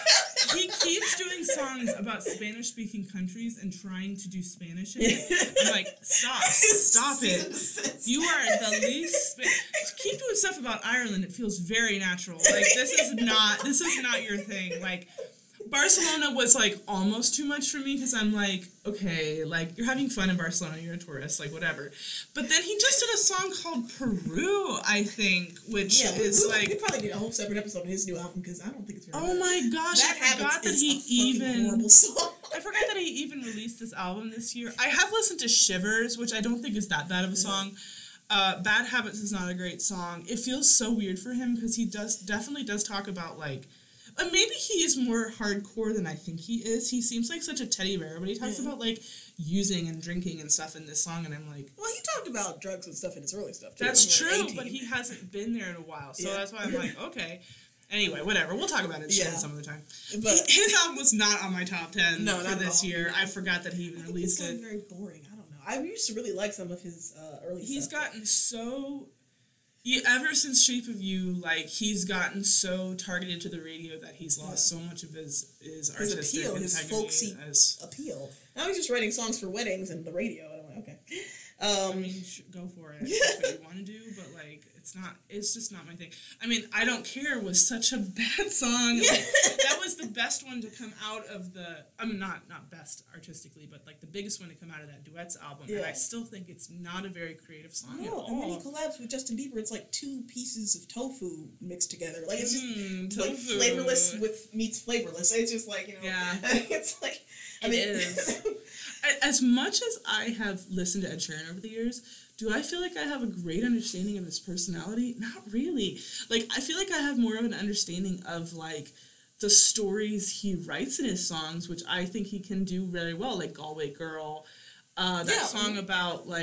He keeps doing songs about Spanish-speaking countries and trying to do Spanish in it. I'm like, stop, stop it. You are the least. Sp- keep doing stuff about Ireland. It feels very natural. Like this is not. This is not your thing. Like. Barcelona was, like, almost too much for me because I'm like, okay, like, you're having fun in Barcelona, you're a tourist, like, whatever. But then he just did a song called Peru, I think, which yeah, is, we, like... We probably need a whole separate episode of his new album because I don't think it's very Oh, good. my gosh, Bad I forgot that he even... horrible song. I forgot that he even released this album this year. I have listened to Shivers, which I don't think is that bad of a song. Uh, Bad Habits is not a great song. It feels so weird for him because he does definitely does talk about, like... Uh, maybe he is more hardcore than I think he is. He seems like such a teddy bear, but he talks yeah. about, like, using and drinking and stuff in this song, and I'm like... Well, he talked about drugs and stuff in his early stuff, too. That's true, but he hasn't been there in a while, so yeah. that's why I'm like, okay. Anyway, whatever. We'll talk about it yeah. some other time. But he, his album was not on my top ten no, for this year. I forgot that he even I released think it's it. very boring. I don't know. I used to really like some of his uh, early He's stuff. He's gotten so... He, ever since Shape of You, like, he's gotten so targeted to the radio that he's lost yeah. so much of his his, his artistic appeal, his folksy as, appeal. Now he's just writing songs for weddings and the radio. And I'm like, okay. Um, I mean, you should go for it. That's what you want to do, but, like, it's not, it's just not my thing. I mean, I Don't Care was such a bad song. Yeah. Like, that was the best one to come out of the, I mean, not, not best artistically, but, like, the biggest one to come out of that Duets album. Yeah. And I still think it's not a very creative song no, at all. And when he collabs with Justin Bieber, it's like two pieces of tofu mixed together. Like, it's just, mm, like, flavorless with meets flavorless. It's just like, you know. Yeah. It's like, I it mean. is. As much as I have listened to Ed Sheeran over the years, do I feel like I have a great understanding of his personality? Not really. Like, I feel like I have more of an understanding of, like, the stories he writes in his songs, which I think he can do very well, like Galway Girl, uh, that yeah. song about, like,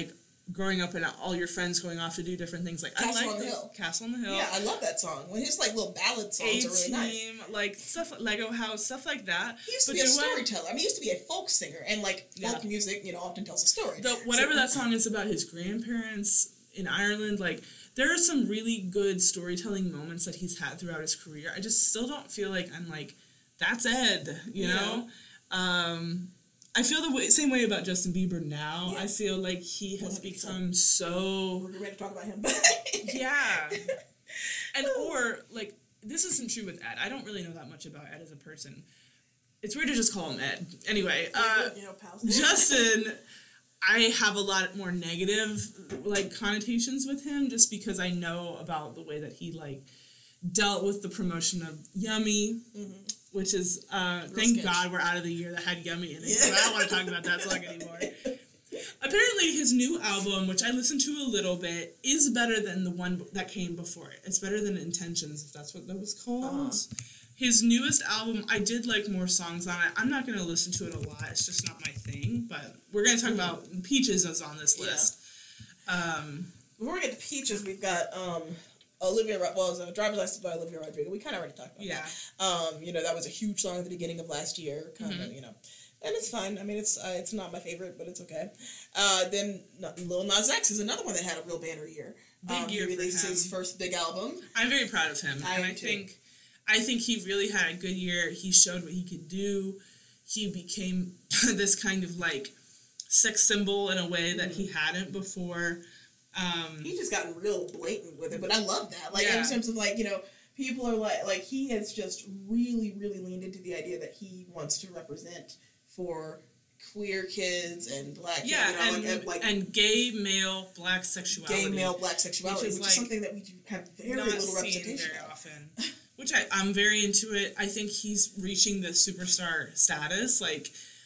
growing up and all your friends going off to do different things. Like Castle I like on the those, Hill. Castle on the Hill. Yeah, I love that song. When his like little ballad songs are really nice. Like stuff like Lego House, stuff like that. He used to but be a there storyteller. I mean, he used to be a folk singer, and like folk yeah. music, you know, often tells a story. The, whatever so, that song is about his grandparents in Ireland, like there are some really good storytelling moments that he's had throughout his career. I just still don't feel like I'm like, that's Ed, you yeah. know? Um, I feel the way, same way about Justin Bieber now. Yeah. I feel like he has one hundred percent become so... We're ready to talk about him. yeah. And or, like, this isn't true with Ed. I don't really know that much about Ed as a person. It's weird to just call him Ed. Anyway, uh, you know, pals. Justin... I have a lot more negative, like, connotations with him just because I know about the way that he, like, dealt with the promotion of Yummy, mm-hmm. which is, uh, thank sketch. God we're out of the year that had Yummy in it, yeah. I don't want to talk about that song anymore. Apparently his new album, which I listened to a little bit, is better than the one that came before it. It's better than Intentions, if that's what that was called. Uh-huh. His newest album, I did like more songs on it. I'm not going to listen to it a lot. It's just not my thing. But we're going to talk about Peaches is on this list. Yeah. Um, Before we get to Peaches, we've got um, Olivia, well, it was a Driver's License by Olivia Rodrigo. We kind of already talked about yeah. that. Um, you know, that was a huge song at the beginning of last year. Kind mm-hmm. of, you know. And it's fine. I mean, it's uh, it's not my favorite, but it's okay. Uh, then Lil Nas X is another one that had a real banner year. Big um, year he released for him. his first big album. I'm very proud of him. I and I too. think... I think he really had a good year. He showed what he could do. He became this kind of, like, sex symbol in a way that he hadn't before. Um, He's just gotten real blatant with it, but I love that. Like, yeah. in terms of, like, you know, people are like, like, he has just really, really leaned into the idea that he wants to represent for queer kids and black yeah, kids. You know, and, and, like, and gay, male, black sexuality. Gay, male, black sexuality, which is, which is like, like something that we have very not little seen representation very of. often. Which I, I'm very into it. I think he's reaching the superstar status. Like,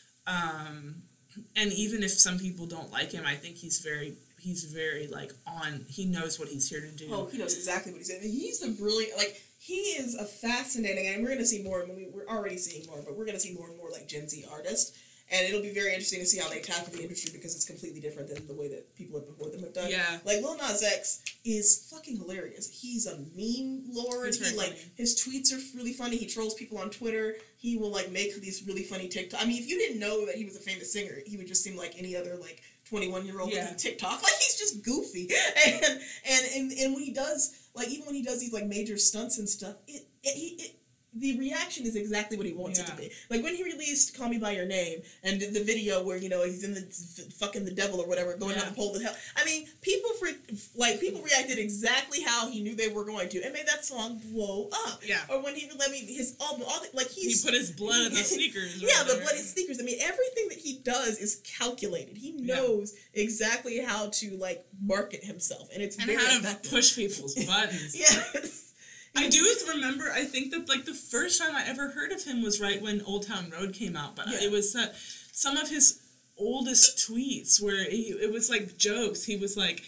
um, and even if some people don't like him, I think he's very, he's very, like, on, he knows what he's here to do. Oh, he knows exactly what he's doing. He's the brilliant, like, he is a fascinating, and we're going to see more, I mean, we're already seeing more, but we're going to see more and more, like, Gen Z artists. And it'll be very interesting to see how they tackle the industry because it's completely different than the way that people before them have done. Yeah. Like, Lil Nas X is fucking hilarious. He's a meme lord. He's he, like, funny. his tweets are really funny. He trolls people on Twitter. He will, like, make these really funny TikTok. I mean, if you didn't know that he was a famous singer, he would just seem like any other, like, twenty-one-year-old yeah. with TikTok. Like, he's just goofy. And, and, and, and when he does, like, even when he does these, like, major stunts and stuff, it, it, he, it the reaction is exactly what he wants yeah. it to be. Like, when he released Call Me By Your Name and did the video where, you know, he's in the f- fucking the devil or whatever, going yeah. down the pole to hell. I mean, people for like people reacted exactly how he knew they were going to and made that song blow up. Yeah. Or when he, I mean, his album, all the, like, he's... He put his blood in the sneakers. yeah, whatever. the blood in sneakers. I mean, everything that he does is calculated. He knows yeah. exactly how to, like, market himself. And it's and very how to effective. push people's buttons. yes. I do remember, I think that, like, the first time I ever heard of him was right when Old Town Road came out, but yeah. it was uh, some of his oldest tweets where he, it was, like, jokes. He was like,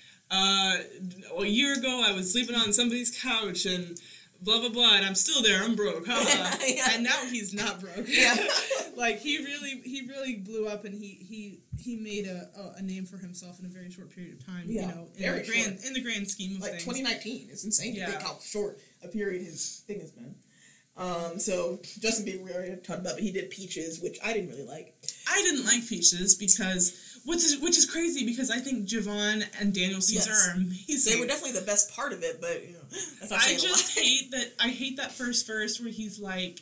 uh, a year ago I was sleeping on somebody's couch and blah, blah, blah, and I'm still there, I'm broke, haha. yeah. And now he's not broke. Yeah. Like, he really, he really blew up, and he, he, he made a, a name for himself in a very short period of time, yeah. you know, in very the grand, short. in the grand scheme of like things. Like, twenty nineteen, it's insane to yeah. think how short a period his thing has been. Um, so, Justin Bieber, we already talked about, but he did Peaches, which I didn't really like. I didn't like Peaches because, which is, which is crazy because I think Javon and Daniel Caesar yes. are amazing. They were definitely the best part of it, but, you know, that's not I just a lot. hate that, I hate that first verse where he's like,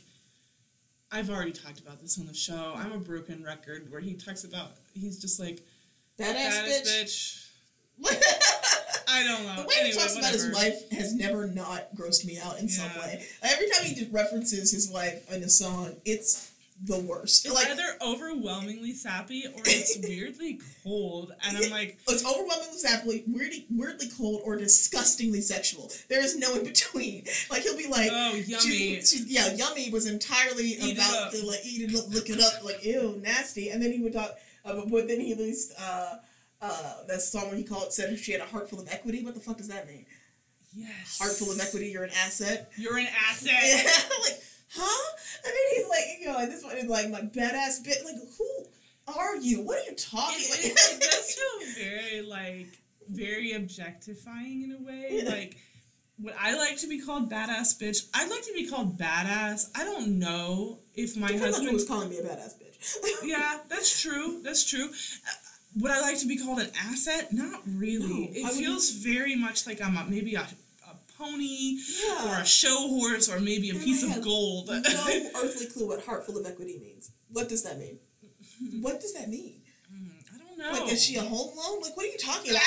I've already talked about this on the show, I'm a broken record, where he talks about, he's just like, that ass bitch. bitch. I don't know. The way anyway, he talks whatever. about his wife has never not grossed me out in yeah. some way. Every time he references his wife in a song, it's the worst. It's like, either overwhelmingly sappy or it's weirdly cold, and I'm like... It's overwhelmingly sappy, weirdly, weirdly cold, or disgustingly sexual. There is no in between. Like, he'll be like... Oh, Yummy. She, she, yeah, Yummy was entirely Eat about to, like, eat it up, look it up, like, ew, nasty. And then he would talk... Uh, but then he released uh, uh, that song where he called, said she had a heart full of equity. What the fuck does that mean? Yes. Heart full of equity, you're an asset. You're an asset. Yeah, like... Huh? I mean, he's like, you know, like, this one is like, my badass bit. Like, who? are you? What are you talking It, about? it, it does feel very, like, very objectifying in a way. Like, would I like to be called badass bitch? I'd like to be called badass. I don't know if my Depends husband... on who was calling me a badass bitch. Yeah, that's true. That's true. Uh, would I like to be called an asset? Not really. No, it feels very much like I'm a, maybe a, a pony yeah. or a show horse or maybe a and piece I of gold. No earthly clue what heart full of equity means. What does that mean? What does that mean? I don't know. Like, is she a home loan? Like, what are you talking about?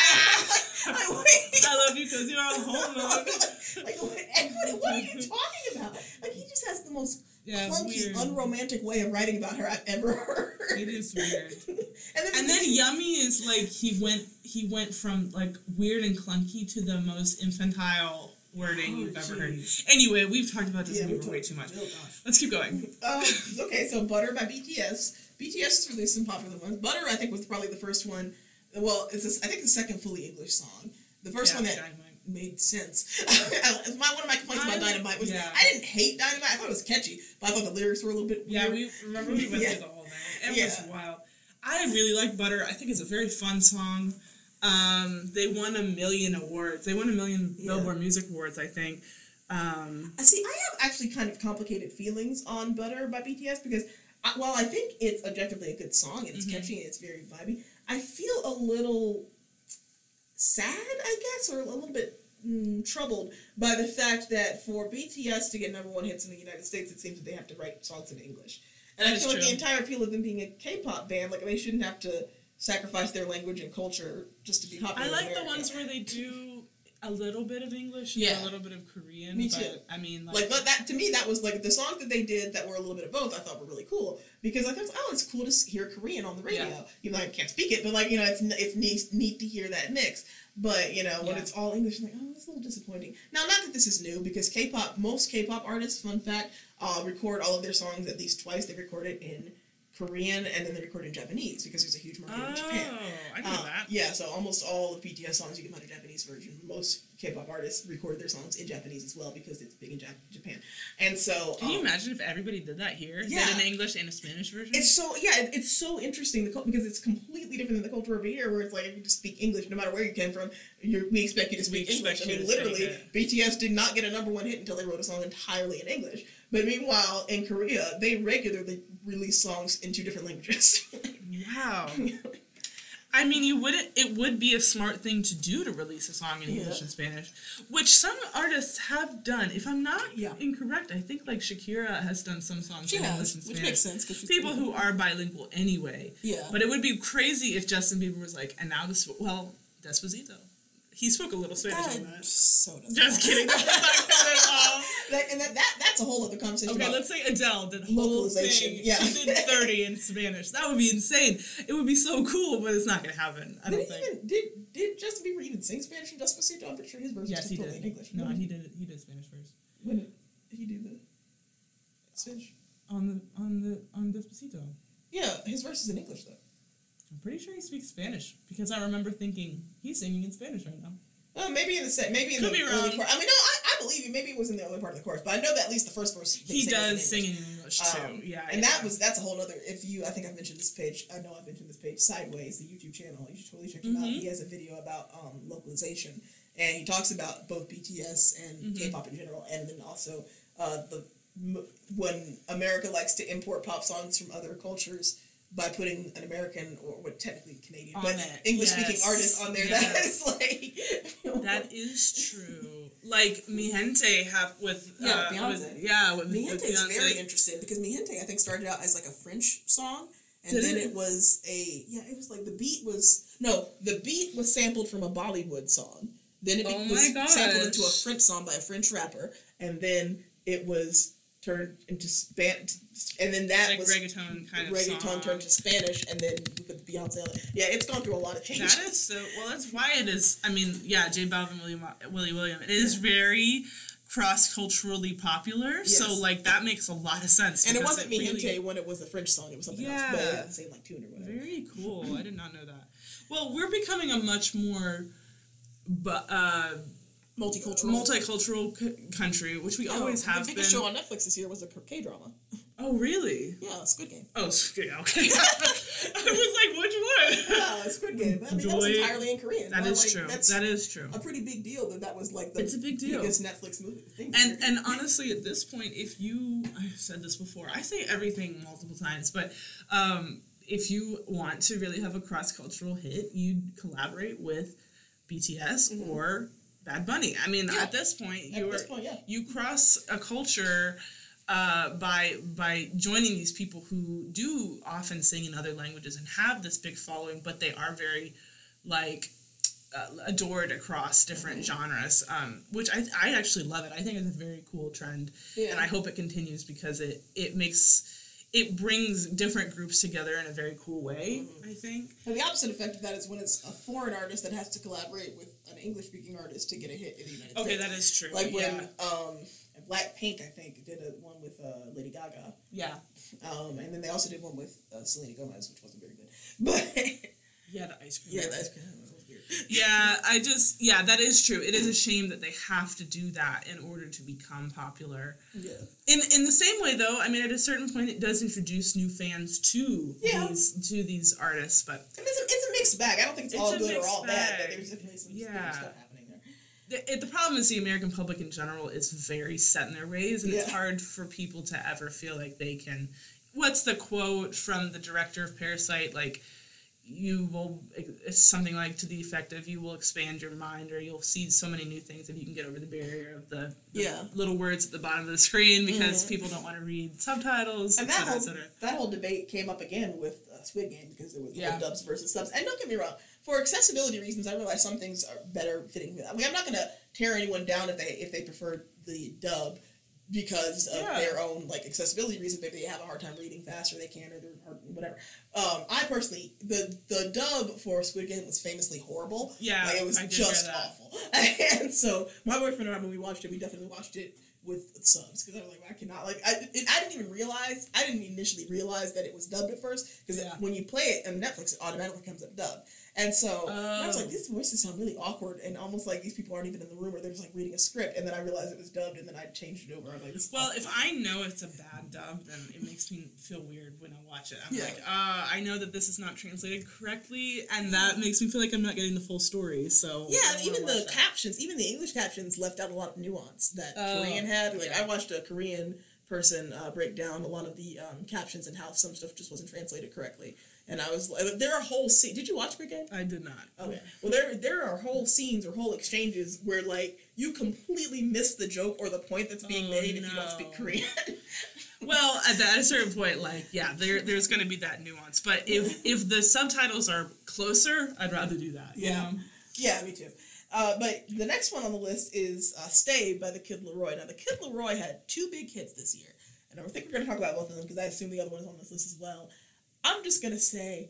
I love you because you're a home loan. Like, what, equity, what are you talking about? Like, he just has the most yeah, clunky, weird. unromantic way of writing about her I've ever heard. It is weird. and then, and then Yummy is like he went he went from like weird and clunky to the most infantile wording oh, you've geez. ever heard. Anyway, we've talked about this yeah, movie way too much. Oh, gosh. Let's keep going. Um, okay, so Butter by B T S. B T S has released some popular ones. Butter, I think, was probably the first one. Well, it's this, I think the second fully English song. The first yeah, one that Dynamite. made sense. my, one of my complaints about Dynamite was yeah. I didn't hate Dynamite. I thought it was catchy, but I thought the lyrics were a little bit weird. Yeah, we remember we went yeah. through the whole thing. It yeah. was wild. I really like Butter. I think it's a very fun song. Um, they won a million awards. They won a million yeah. Billboard Music Awards, I think. Um, See, I have actually kind of complicated feelings on Butter by B T S because I, while I think it's objectively a good song and it's mm-hmm. catchy and it's very vibey, I feel a little sad, I guess, or a little bit mm, troubled by the fact that for B T S to get number one hits in the United States, it seems that they have to write songs in English. And that I feel true. like the entire appeal of them being a K-pop band, like they shouldn't have to sacrifice their language and culture just to be popular. I like in the America. ones where they do a little bit of English and yeah. a little bit of Korean. Me too. But, I mean, like, like, but that to me, that was like the songs that they did that were a little bit of both. I thought were really cool because I thought, oh, it's cool to hear Korean on the radio. Yeah. Even though I can't speak it, but like you know, it's it's neat, neat to hear that mix. But you know, when yeah. it's all English, I'm like, oh, it's a little disappointing. Now, not that this is new because K-pop, most K-pop artists, fun fact, uh, record all of their songs at least twice. They record it in Korean and then they record in Japanese because there's a huge market oh, in Japan. I know uh, that. Yeah, so almost all of B T S songs you can find a Japanese version. Most K-pop artists record their songs in Japanese as well because it's big in Jap- Japan. And so, can you um, imagine if everybody did that here? Yeah. Did an English and a Spanish version? It's so yeah, it, it's so interesting the cult, because it's completely different than the culture over here, where it's like if you just speak English, no matter where you came from, you're, we expect you to speak We English. I expect you mean, to speak literally, it. B T S did not get a number one hit until they wrote a song entirely in English. But meanwhile, in Korea, they regularly release songs in two different languages. Wow. I mean, you wouldn't. It would be a smart thing to do to release a song in English Yeah. and Spanish, which some artists have done. If I'm not Yeah. incorrect, I think like Shakira has done some songs She in has, English and which Spanish. makes sense, 'cause she's people beautiful. who are bilingual anyway. Yeah. But it would be crazy if Justin Bieber was like, and now this. Well, Despacito. He spoke a little Spanish God, on that. so does Just kidding. That's not good at all. Like, and that, that that's a whole other conversation. Okay, about let's say Adele did whole localization. thing. Yeah. She did thirty in Spanish. That would be insane. It would be so cool, but it's not going to happen. I don't Did, he think. even, did did Justin Bieber even sing Spanish in Despacito? I'm pretty sure his version Yes, was he totally did. in English. No, When- he did. He did Spanish first. When did he do the Spanish? On the on the on Despacito. Yeah, his verse is in English though. I'm pretty sure he speaks Spanish because I remember thinking he's singing in Spanish right now. Uh, maybe in the set, maybe in Could the be early wrong. part. I mean, no, I, I believe you. Maybe it was in the early part of the chorus, but I know that at least the first verse they He sing is does in sing English. in English too. Um, yeah, and yeah. that was that's a whole other. If you, I think I've mentioned this page. I know I've mentioned this page. Sideways, the YouTube channel. You should totally check him Mm-hmm. out. He has a video about um, localization, and he talks about both B T S and Mm-hmm. K-pop in general, and then also uh, the m- when America likes to import pop songs from other cultures by putting an American or what technically Canadian, On but it. English speaking Yes. artist on there. Yes. That is like That is true. Like Mi Gente have with Yeah, uh, Beyonce. with, yeah with, Mi with Gente is Beyonce. very interesting because Mi Gente I think started out as like a French song, and Did then it? it was a yeah it was like the beat was no the beat was sampled from a Bollywood song. Then it Oh was my sampled into a gosh. French song by a French rapper, and then it was turned into Spanish, and then that Like was reggaeton kind of reggaeton song. turned to Spanish, and then with Beyonce. on it. Yeah, it's gone through a lot of changes. That is so. Well, that's why it is. I mean, yeah, J Balvin, William, Willie William. It is very cross culturally popular. Yes. So like that makes a lot of sense. And it because wasn't Mi really- Gente when it was a French song. It was something Yeah. else, but it had the same like tune or whatever. Very cool. I did not know that. Well, we're becoming a much more, but uh, Multicultural. multicultural c- country, which we Yeah, always the have biggest been. show on Netflix this year was a K drama. Oh, really? Yeah, Squid Game. Oh, Squid Game. Okay. I was like, which one? Yeah, Squid Game. I mean, Joy. that was entirely in Korean. That but, is like, true. That's That is true. a pretty big deal that that was like the it's a big deal. biggest Netflix movie thing. And and honestly, at this point, if you, I've said this before, I say everything multiple times, but um, if you want to really have a cross-cultural hit, you collaborate with B T S mm-hmm. or Bad Bunny. I mean, yeah. at this point, you yeah. you cross a culture uh, by by joining these people who do often sing in other languages and have this big following, but they are very like uh, adored across different mm-hmm. genres, um, which I I actually love it. I think it's a very cool trend, yeah. and I hope it continues because it it makes. It brings different groups together in a very cool way, mm-hmm. I think. And the opposite effect of that is when it's a foreign artist that has to collaborate with an English-speaking artist to get a hit in the United okay, States. Okay, that is true. Like when yeah. um, Blackpink, I think, did a one with uh, Lady Gaga. Yeah. Um, and then they also did one with uh, Selena Gomez, which wasn't very good. But yeah, the ice cream. Yeah, the ice cream. That was weird. Yeah, I just, yeah, that is true. It is a shame that they have to do that in order to become popular. Yeah. In in the same way, though, I mean, at a certain point, it does introduce new fans to yeah. these to these artists, but I mean, it's, a, it's a mixed bag. I don't think it's, it's all good or all bag. bad, but there's definitely some yeah. stuff happening there. The, it, the problem is the American public in general is very set in their ways, and yeah. it's hard for people to ever feel like they can. What's the quote from the director of Parasite? Like, you will, it's something like to the effect of you will expand your mind, or you'll see so many new things if you can get over the barrier of the, the yeah. little words at the bottom of the screen because mm-hmm. people don't want to read subtitles, and et cetera, that whole, et cetera. That whole debate came up again with uh, Squid Game because there was yeah. dubs versus subs. And don't get me wrong, for accessibility reasons, I realize some things are better fitting. I mean, I'm not going to tear anyone down if they if they prefer the dub because of yeah. their own like accessibility reasons. Maybe they have a hard time reading fast, or they can, or they're hard, whatever. Um, I personally, the the dub for Squid Game was famously horrible. Yeah, like, it was I did just hear that. awful. And so my boyfriend and I, when we watched it, we definitely watched it with subs because I was like, I cannot like I it, I didn't even realize I didn't initially realize that it was dubbed at first because yeah. when you play it on Netflix, it automatically comes up dubbed. And so oh. and I was like, these voices sound really awkward and almost like these people aren't even in the room, or they're just like reading a script. And then I realized it was dubbed, and then I changed it over. I was like, this is well, awful. if I know it's a bad dub, then it makes me feel weird when I watch it. I'm yeah. like, uh, I know that this is not translated correctly, and that makes me feel like I'm not getting the full story. So yeah, and even the that. captions, even the English captions left out a lot of nuance that oh, Korean had. Like yeah. I watched a Korean person uh, break down a lot of the um, captions and how some stuff just wasn't translated correctly. And I was like, there are whole scenes. Did you watch Squid Game? I did not. Okay. Well, there there are whole scenes or whole exchanges where, like, you completely miss the joke or the point that's being oh, made no. if you don't speak Korean. Well, at, that, at a certain point, like, yeah, there there's going to be that nuance. But if if the subtitles are closer, I'd rather do that. Yeah. You know? Yeah, me too. Uh, but the next one on the list is uh, Stay by the Kid Laroi. Now, the Kid Laroi had two big hits this year. And I think we're going to talk about both of them because I assume the other one is on this list as well. I'm just going to say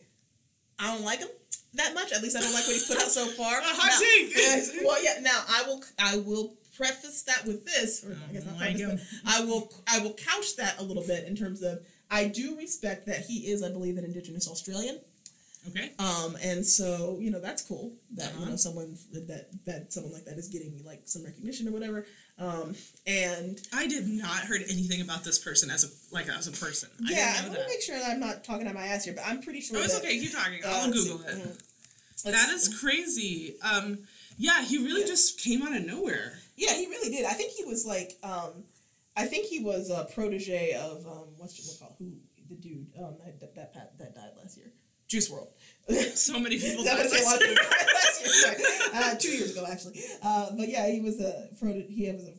I don't like him that much. At least I don't like what he's put out so far. A hot take. Yes. Well, yeah. Now I will. I will preface that with this. Or I guess not like preface, but I will. I will couch that a little bit in terms of I do respect that he is, I believe, an Indigenous Australian. Okay. Um, and so you know that's cool that uh-huh. you know someone that that someone like that is getting like some recognition or whatever. Um, and I did not heard anything about this person as a like as a person. Yeah, I I want to make sure that I'm not talking out my ass here, but I'm pretty sure. Oh, it's that, okay. Keep talking. Uh, I'll Google see. it. Mm-hmm. That is crazy. Um, yeah, he really yeah. just came out of nowhere. Yeah, he really did. I think he was like, um, I think he was a protege of um, what's it called? Who the dude um, that that that, that died last year? Juice world. So many people died last year. last year. Uh, two years ago, actually. Uh, but yeah, he was a proto- he was a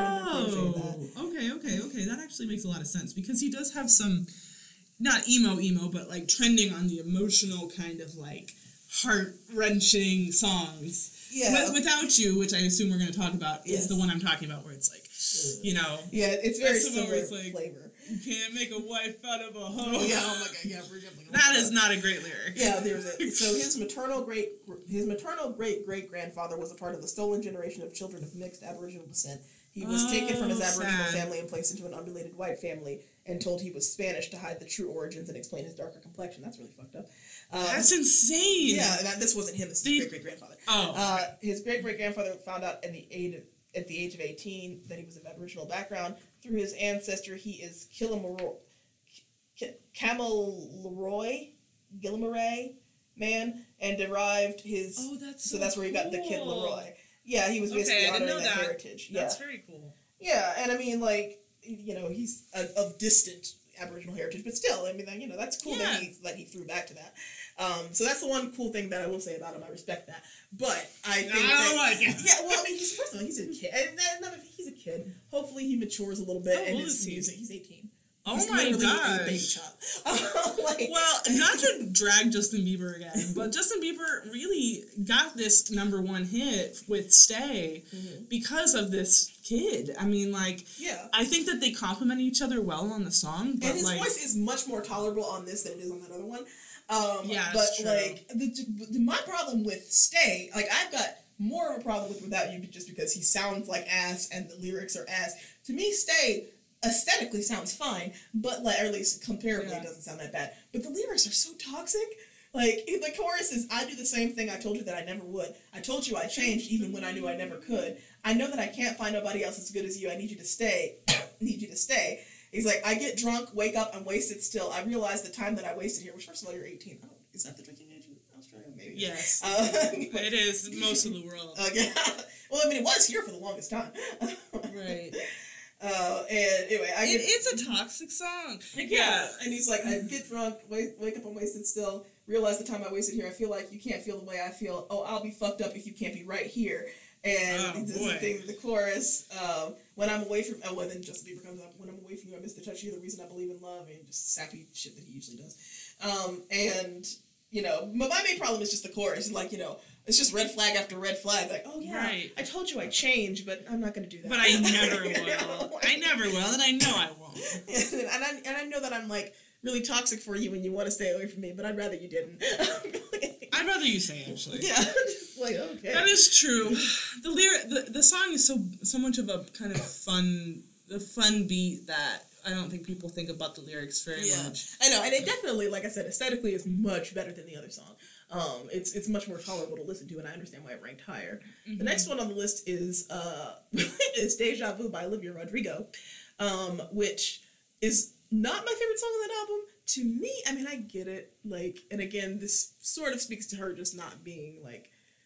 oh, that. okay, okay, okay. That actually makes a lot of sense because he does have some, not emo emo, but like trending on the emotional kind of like heart wrenching songs. Yeah. With, Without You, which I assume we're going to talk about, yes. is the one I'm talking about, where it's like, you know. Yeah, it's very similar it's like, flavor. You can't make a wife out of a hoe. Yeah, oh my god, yeah, for example. That is not a great lyric. Yeah, there's a so his maternal great his maternal great great grandfather was a part of the stolen generation of children of mixed Aboriginal descent. He was oh, taken from his Aboriginal sad. family and placed into an unrelated white family and told he was Spanish to hide the true origins and explain his darker complexion. That's really fucked up. Um, That's insane. Yeah, and that, this wasn't him. This is his great great grandfather. Oh, uh, his great great grandfather found out in the age of, at the age of eighteen that he was of Aboriginal background. Through his ancestor, he is Killamaroi. Camel Leroy man and derived his. Oh, that's so so that's where he got the Kid Leroy. Yeah, he was basically okay, I didn't honoring know that, that heritage. Yeah. That's very cool. Yeah, and I mean, like, you know, he's a, of distant Aboriginal heritage, but still, I mean, you know, that's cool yeah. that he that he threw back to that. Um, so that's the one cool thing that I will say about him. I respect that, but I think I that, don't like it. Yeah, well, I mean, he's first of all, he's a kid, and another, he's a kid. Hopefully, he matures a little bit. How and old is he? Music. He's eighteen. Oh He's my gosh. A baby child. like, well, not to drag Justin Bieber again, but Justin Bieber really got this number one hit with Stay mm-hmm. because of this kid. I mean, like, yeah. I think that they complement each other well on the song. But and his like, voice is much more tolerable on this than it is on that other one. Um, yeah, but true. like, the, the, my problem with Stay, like, I've got more of a problem with Without You just because he sounds like ass and the lyrics are ass. To me, Stay aesthetically sounds fine, but like, or at least comparably yeah. doesn't sound that bad. But the lyrics are so toxic. Like, the chorus is, I do the same thing I told you that I never would. I told you I changed even when I knew I never could. I know that I can't find nobody else as good as you. I need you to stay. need you to stay. He's like, I get drunk, wake up, I'm wasted still. I realize the time that I wasted here, which first of all, you're eighteen. Oh, is that the drinking age in Australia? Maybe. Yes. Uh, it is most of the world. Uh, yeah. Well, I mean, it was here for the longest time. Right. Uh, and anyway, I it get, is a toxic song. Yeah. yeah, and he's like, I get drunk, wake, wake up, I'm wasted still. Realize the time I wasted here. I feel like you can't feel the way I feel. Oh, I'll be fucked up if you can't be right here. And oh, this boy. is the thing, the chorus. Um, when I'm away from, oh, well, then Justin Bieber comes up. When I'm away from you, I miss the touch of you. The reason I believe in love, and just sappy shit that he usually does. Um, and you know, my, my main problem is just the chorus. Like, you know. It's just red flag after red flag. Like, oh yeah, right. I told you I'd change, but I'm not going to do that. But I never will. I never will, and I know I won't. and, I, and I know that I'm, like, really toxic for you and you want to stay away from me, but I'd rather you didn't. I'd rather you say, actually. Yeah, just like, okay. That is true. The lyric, the, the song is so so much of a kind of fun, the fun beat that I don't think people think about the lyrics very yeah. much. I know, and it definitely, like I said, aesthetically is much better than the other song. Um, it's it's much more tolerable to listen to, and I understand why it ranked higher. Mm-hmm. The next one on the list is uh, is Deja Vu by Olivia Rodrigo, um, which is not my favorite song on that album. To me, I mean, I get it. Like, and again, this sort of speaks to her just not being, like,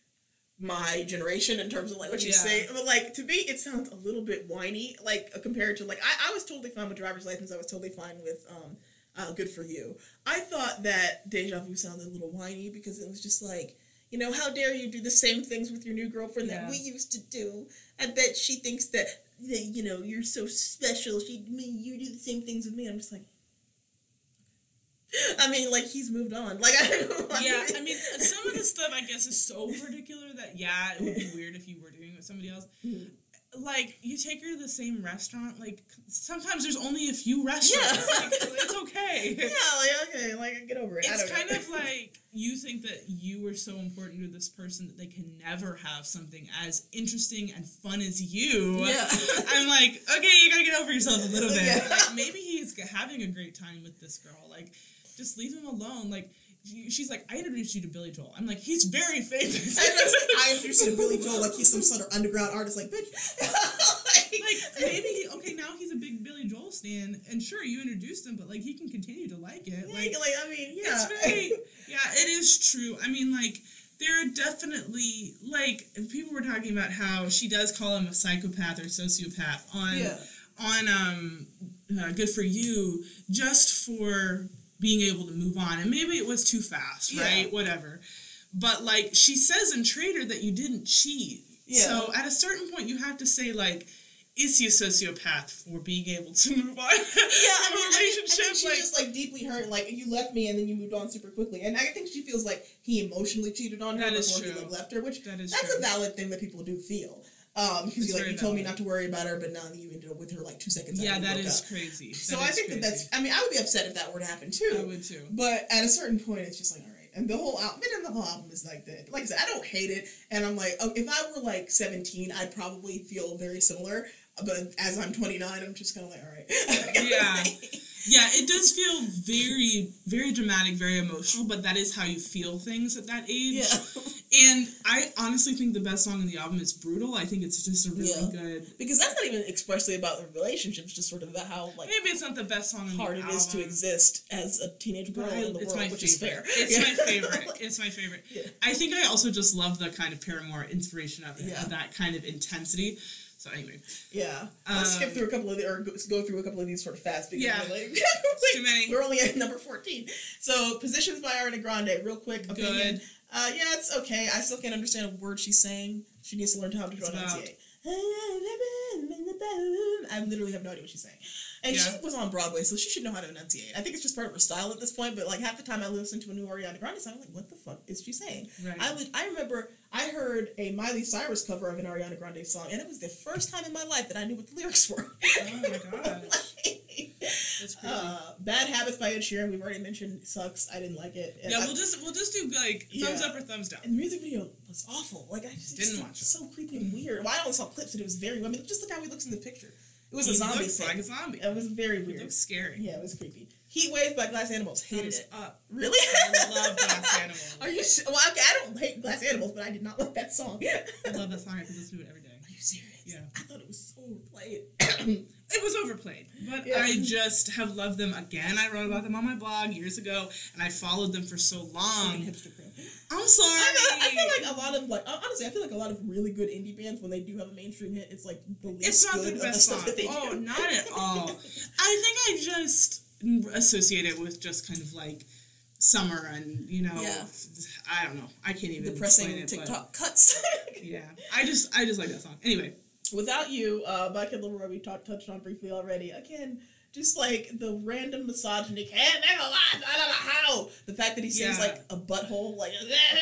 my generation in terms of, like, what you yeah. say. But, like, to me, it sounds a little bit whiny, like, uh, compared to, like, I, I was totally fine with Driver's License. I was totally fine with um, uh, Good For You. I thought that Deja Vu sounded a little whiny because it was just like, you know, how dare you do the same things with your new girlfriend yeah. that we used to do? I bet she thinks that, that, you know, you're so special. She, I mean, you do the same things with me. I'm just like, I mean, like, he's moved on. Like, I don't know. Yeah, I mean, some of the stuff, I guess, is so particular that, yeah, it would be weird if you were doing it with somebody else. Mm-hmm. Like, you take her to the same restaurant, like, sometimes there's only a few restaurants. Yeah. Like, it's okay. Yeah, like, okay, like, get over it. It's I don't kind know. of like you think that you are so important to this person that they can never have something as interesting and fun as you. Yeah. I'm like, okay, you gotta get over yourself a little bit. Yeah. Like, maybe he's having a great time with this girl. Like, just leave him alone. Like, she's like, I introduced you to Billy Joel. I'm like, he's very famous. I introduced you to Billy Joel like he's some sort of underground artist. Like, bitch. like, like, maybe, he, okay, now he's a big Billy Joel stan, and sure, you introduced him, but, like, he can continue to like it. Yeah, like, like, I mean, yeah. It's very, yeah, it is true. I mean, like, there are definitely, like, people were talking about how she does call him a psychopath or sociopath on, yeah. on um, uh, Good For You, just for being able to move on. And maybe it was too fast, yeah. right? Whatever. But, like, she says in Traitor that you didn't cheat. Yeah. So at a certain point, you have to say, like, is he a sociopath for being able to move on? Yeah, I mean, a relationship? I think, I think she's like, just, like, deeply hurt. Like, you left me and then you moved on super quickly. And I think she feels like he emotionally cheated on her that is before true. he, like, left her, which that is that's true. a valid thing that people do feel. Um, because you like you told me not to worry about her, but now you ended up with her like two seconds. Yeah, after that you is up. crazy. So that I is think crazy. that that's. I mean, I would be upset if that were to happen too. I would too. But at a certain point, it's just like, all right. And the whole album, and the whole album is like that. Like I said, I don't hate it, and I'm like, oh, if I were like seventeen, I'd probably feel very similar. but as I'm twenty-nine, I'm just kind of like, all right. Yeah. Yeah, it does feel very, very dramatic, very emotional, but that is how you feel things at that age. Yeah. And I honestly think the best song in the album is Brutal. I think it's just a really yeah. good... Because that's not even expressly about the relationships, just sort of about how, like... Maybe it's not the best song in the album. Hard it is to exist as a teenage girl in the it's world, my which favorite. is fair. It's yeah. my favorite. It's my favorite. Yeah. I think I also just love the kind of Paramore inspiration of it, yeah. of that kind of intensity. So anyway, yeah. Let's um, skip through a couple of the, or go through a couple of these sort of fast because yeah. we're, like, too many. We're only at number fourteen. So Positions by Ariana Grande, real quick opinion. Good. Uh, yeah, it's okay. I still can't understand a word she's saying. She needs to learn how to pronunciate. I literally have no idea what she's saying. And yeah. she was on Broadway, so she should know how to enunciate. I think it's just part of her style at this point, but like half the time I listen to a new Ariana Grande song, I'm like, what the fuck is she saying? Right. I, I remember I heard a Miley Cyrus cover of an Ariana Grande song, and it was the first time in my life that I knew what the lyrics were. Oh my gosh. like, That's crazy. Uh, Bad Habits by Ed Sheeran, we've already mentioned, sucks. I didn't like it. And yeah, I, we'll just we'll just do like thumbs yeah. up or thumbs down. And the music video was awful. Like I just didn't just, watch it. So creepy and weird. Well, I only saw clips and it was very. I mean, just look how he looks in the picture. It was he a zombie. Looks like a zombie. It was very weird. It looks scary. Yeah, it was creepy. Heat Waves by Glass Animals. Hated thumbs it. Up. Really? I love Glass Animals. Are you sure? Well, okay, I don't hate Glass Animals, but I did not like that song. I love that song. I can listen to it every day. Are you serious? Yeah. I thought it was so overplayed. It was overplayed, but yeah. I just have loved them again. I wrote about them on my blog years ago, and I followed them for so long. Hipster crap. I'm sorry. I, I feel like a lot of like honestly, I feel like a lot of really good indie bands when they do have a mainstream hit, it's like the least it's not good the of best the song. stuff that they oh, do. not at all. I think I just associate it with just kind of like summer and you know, yeah. I don't know. I can't even depressing explain it, TikTok cuts. yeah, I just I just like that song. Anyway. Without You, uh, by Kid Laroi, we talked touched on briefly already. Again, just like the random misogyny, can't make a lot, I don't know how. The fact that he sings yeah. like a butthole, like,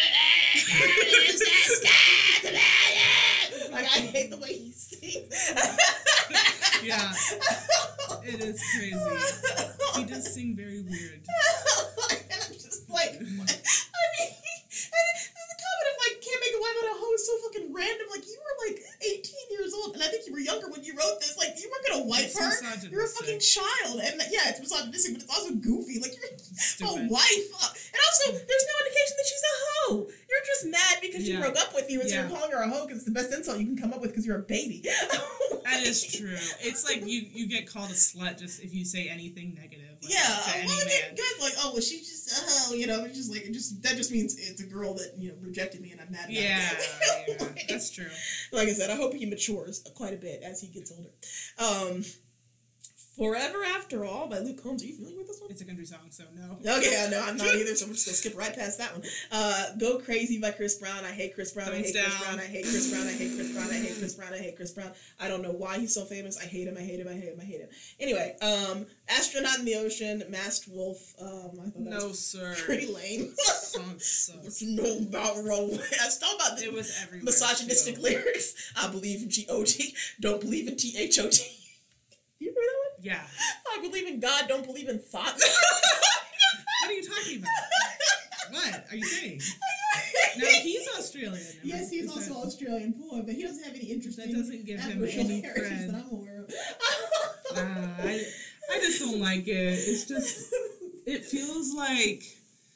like I hate the way he sings. Yeah, it is crazy. He does sing very weird. And I'm just like, I mean, and the comment of like, can't make a wife out of a hoe is so fucking random. Like, you were like eighteen years old, and I think you were younger when you wrote this. Like, you weren't gonna wife it's her. You're a fucking child. And yeah, it's misogynistic, but it's also goofy. Like, you're Stupid. a wife. Uh, and also, there's no indication that she's a hoe. You're just mad because yeah. she broke up with you, and yeah. so you're calling her a hoe because it's the best insult you can come up with because you're a baby. That is true. It's like you, you get called a slut just if you say anything negative. Like, yeah, to any well, man. then guys like, oh, well, she's just, oh, you know, it's just like, it just that just means it's a girl that you know rejected me and I'm mad about yeah, it. Yeah, like, that's true. Like I said, I hope he matures quite a bit as he gets older. Um, Forever After All by Luke Combs. Are you familiar with this one? It's a country song, so no. Okay, no, I'm not either, so I'm just going to skip right past that one. Uh, Go Crazy by Chris Brown. I hate Chris Brown. Thumbs I hate down. Chris Brown. I hate Chris Brown. I hate Chris Brown. I hate Chris Brown. I hate Chris Brown. I don't know why he's so famous. I hate him. I hate him. I hate him. I hate him. Anyway, um, Astronaut in the Ocean, Masked Wolf. Um, I thought that no, was sir. pretty lame. Song sucks. It's no about role. I was talking about the it was everywhere, misogynistic too. lyrics. I believe in G O T. Don't believe in T H O T. You remember that one? Yeah. I believe in God, don't believe in thought. What are you talking about? What are you saying? No, he's Australian. Yes, he's also that, Australian, boy, but he doesn't have any interest that in doesn't give him any cred. That I'm aware of. Nah, I, I just don't like it. It's just, it feels like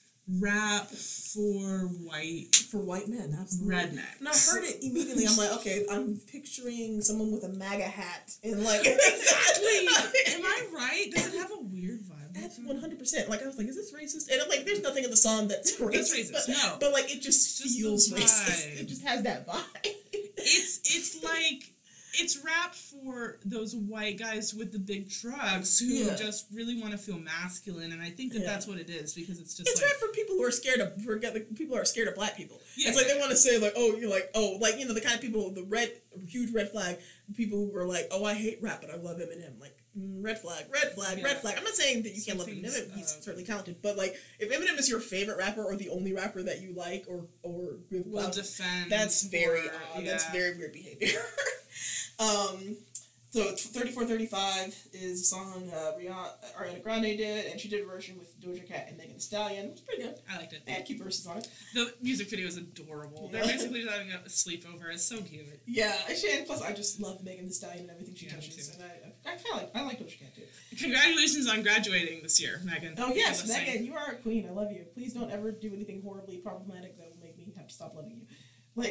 rap for white for white men, absolutely. Rednecks. And I heard it immediately. I'm like, okay, I'm picturing someone with a MAGA hat and like exactly. Am I right? Does it have a weird vibe? That's one hundred percent. Like I was like, is this racist? And I'm like, there's nothing in the song that's racist. That's racist. But, no, but like it just, just feels racist. It just has that vibe. It's it's like. It's rap for those white guys with the big trucks who yeah. just really want to feel masculine, and I think that yeah. that's what it is because it's just it's like, rap for people who are scared of for people who are scared of black people. Yeah. It's like they want to say like, oh, you're like, oh, like you know the kind of people, the red huge red flag people who are like, oh, I hate rap but I love Eminem, like mm, red flag, red flag, yeah. red flag. I'm not saying that you Some can't love things, Eminem; he's uh, certainly talented, but like if Eminem is your favorite rapper or the only rapper that you like or or will defend, that's very or, odd. Yeah. That's very weird behavior. Um, So thirty-four thirty-five is a song uh, Rihanna, Ariana Grande did, and she did a version with Doja Cat and Megan Thee Stallion. It was pretty good. I liked it. They had cute verses on it. The music video is adorable. Yeah. They're basically just having a sleepover. It's so cute. Yeah, and plus I just love Megan Thee Stallion and everything she yeah, touches. And I, I, I kind of like, I like Doja Cat too. Congratulations on graduating this year, Megan. Oh yes, Megan, you are a queen. I love you. Please don't ever do anything horribly problematic that will make me have to stop loving you. Like,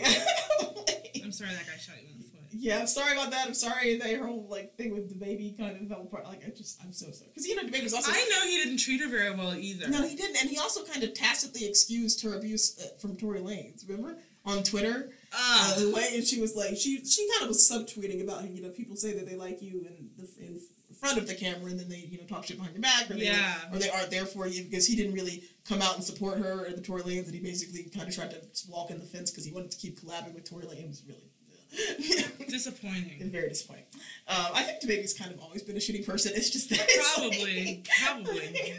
I'm sorry that guy shot you in the foot. Yeah, I'm sorry about that. I'm sorry that your whole like thing with the baby kind of fell apart. Like, I just, I'm so sorry. Because, you know, the baby was also... I know he didn't treat her very well either. No, he didn't. And he also kind of tacitly excused her abuse uh, from Tory Lanez, remember? On Twitter. Uh, the way, and she was like, she she kind of was subtweeting about, you know, people say that they like you in the in front of the camera and then they, you know, talk shit behind your back. Or they, yeah. Or they aren't there for you because he didn't really come out and support her or the Tory Lanez, and he basically kind of tried to walk in the fence because he wanted to keep collabing with Tory Lanez. It was really... disappointing. Very disappointing. Um, I think DaBaby's kind of always been a shitty person. It's just that probably, like, probably.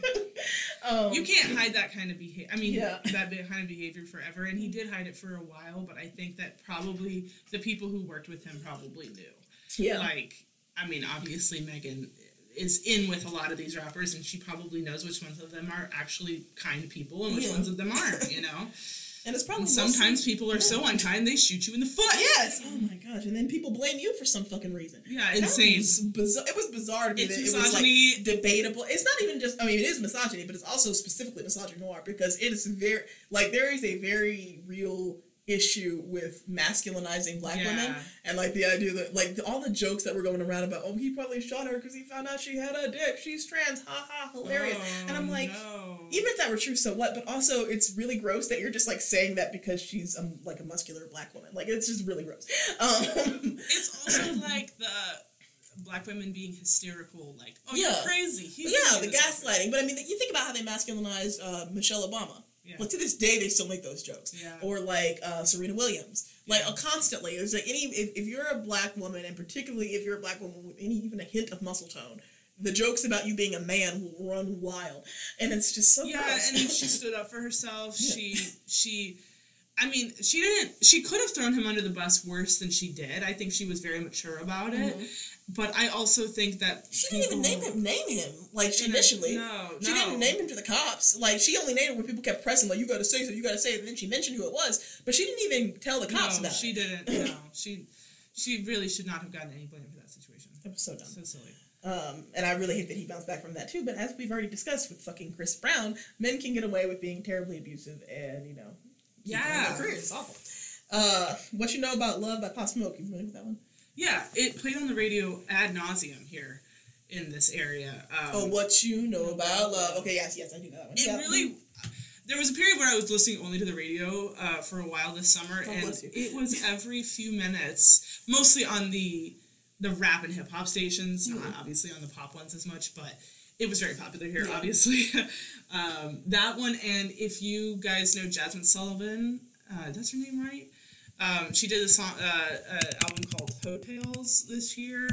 um, you can't hide that kind of behavior. I mean, yeah. that kind of behavior forever. And he did hide it for a while, but I think that probably the people who worked with him probably knew. Yeah. Like, I mean, obviously Megan is in with a lot of these rappers, and she probably knows which ones of them are actually kind people and which yeah. ones of them aren't. You know. And it's probably and sometimes mostly, people are yeah. so unkind they shoot you in the foot. Yes. Oh my gosh. And then people blame you for some fucking reason. Yeah, insane. Was bizarre. It was bizarre to me. It's that misogyny. It was like debatable. It's not even just. I mean, it is misogyny, but it's also specifically misogynoir because it is very like there is a very real issue with masculinizing black yeah. women, and like the idea that like the, all the jokes that were going around about, oh, he probably shot her because he found out she had a dick, she's trans, ha ha, hilarious. Oh, and I'm like, no. even if that were true, so what? But also, it's really gross that you're just like saying that because she's um, like a muscular black woman. Like, it's just really gross. Um, it's also like the black women being hysterical, like, oh, yeah. you're crazy. He's yeah, the gaslighting. But I mean, you think about how they masculinized uh, Michelle Obama. Yeah. Like, to this day, they still make those jokes. Yeah. Or, like, uh, Serena Williams. Like, Yeah. uh, constantly. There's, like, any... If, if you're a black woman, and particularly if you're a black woman with any even a hint of muscle tone, the jokes about you being a man will run wild. And it's just so Yeah, gross. and she stood up for herself. Yeah. She... she I mean, she didn't... She could have thrown him under the bus worse than she did. I think she was very mature about it. Mm-hmm. But I also think that She didn't even name him, name him, like, she initially. No, She no. didn't name him to the cops. Like, she only named him when people kept pressing, like, you gotta say so, you gotta say it, and then she mentioned who it was. But she didn't even tell the cops no, about she it. didn't. No, she she really should not have gotten any blame for that situation. That was so dumb. So silly. Um, and I really hate that he bounced back from that, too. But as we've already discussed with fucking Chris Brown, men can get away with being terribly abusive and, you know, Yeah. their careers. It's awful. Uh, What You Know About Love by Pop Smoke. You familiar with that one? Yeah, it played on the radio ad nauseum here in this area. Um, Oh, What You Know About Love. Okay, yes, yes, I do know that one. It yeah. really... There was a period where I was listening only to the radio uh, for a while this summer, Oh, and bless you. it was every few minutes, mostly on the the rap and hip hop stations, Mm-hmm. not obviously on the pop ones as much, but it was very popular here, Yeah. obviously. um, that one, and if you guys know Jasmine Sullivan, uh, that's her name, right? Um, she did a song, uh, uh, album called Hotels this year.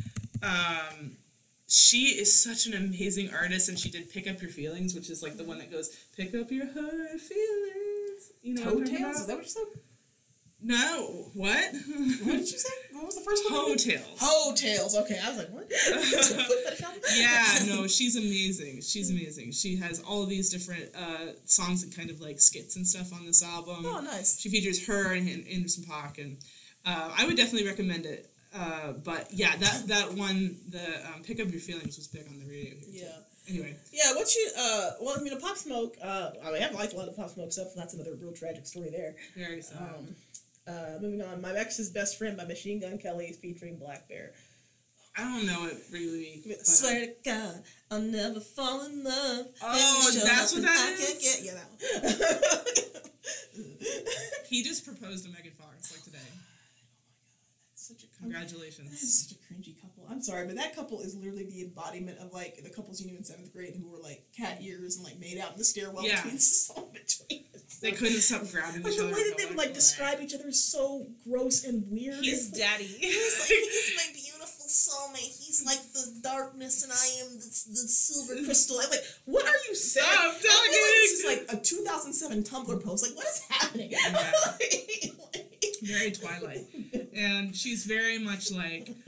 Um, she is such an amazing artist, and she did Pick Up Your Feelings, which is like the one that goes, pick up your heart feelings. You know what I'm talking Hotels? Is about? that what you said? No. What? What did you say? What was the first one? Hotels. Hotels. Okay, I was like, what? That's a foot fetish album? Yeah, no, she's amazing. She's amazing. She has all these different uh, songs and kind of like skits and stuff on this album. Oh, nice. She features her and Anderson .Paak, and uh, I would definitely recommend it. Uh, but yeah, that that one, the um, Pick Up Your Feelings, was big on the radio here. Yeah. Too. Anyway. Yeah, what you, uh, well, I mean, a Pop Smoke, uh, I mean, I've liked a lot of Pop Smoke stuff, and that's another real tragic story there. Very sad. Um, uh, moving on, My Ex's Best Friend by Machine Gun Kelly is featuring Black Bear. I don't know it really. I But, swear to God, I'll never fall in love. Oh, Then you show that's up what and that I is? can't get, yeah, that one. he just proposed to Megan Fox like today. Such a Congratulations. That is such a cringy couple. I'm sorry, but that couple is literally the embodiment of like the couples you knew in seventh grade who were like cat ears and like made out in the stairwell Yeah. between so between. They couldn't stop grabbing Like each the other. way that and they going would like for describe it. each other is so gross and weird. He's It's like- daddy. He's like, he's my beautiful soulmate. He's like the darkness, and I am the, the silver crystal. I'm like, what are you saying? Stop I feel like talking. this is like a two thousand seven Tumblr post. Like, what is happening? Very Twilight. And she's very much like,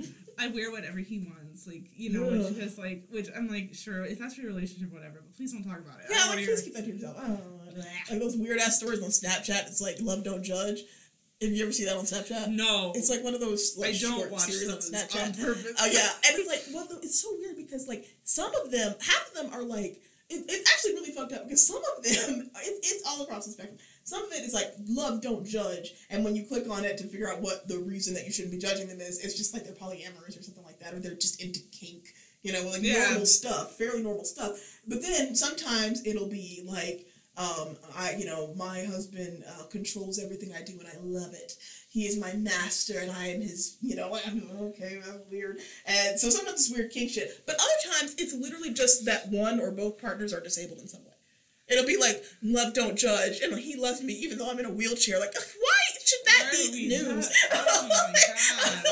I wear whatever he wants, like, you know, yeah. which is like, which I'm like, sure, if that's your relationship, whatever, but please don't talk about it. Yeah, like, please keep that to yourself. I don't know. Like those weird ass stories on Snapchat. It's like love don't judge. Have you ever seen that on Snapchat? No. It's like one of those like I don't short watch series on those Snapchat. on purpose. Oh yeah, and it's like, well, it's so weird because like some of them, half of them are like, it, it's actually really fucked up because some of them, it, it's all across the spectrum. Some of it is like love don't judge, and when you click on it to figure out what the reason that you shouldn't be judging them is, it's just like they're polyamorous or something like that, or they're just into kink, you know, like yeah. normal stuff, fairly normal stuff. But then sometimes it'll be like, um, I, you know, my husband uh, controls everything I do, and I love it. He is my master, and I am his, you know, I'm okay, that's weird. And so sometimes it's weird kink shit. But other times, it's literally just that one or both partners are disabled in some way. It'll be like, love don't judge, and he loves me even though I'm in a wheelchair. Like, why should that Why be news? Oh my god.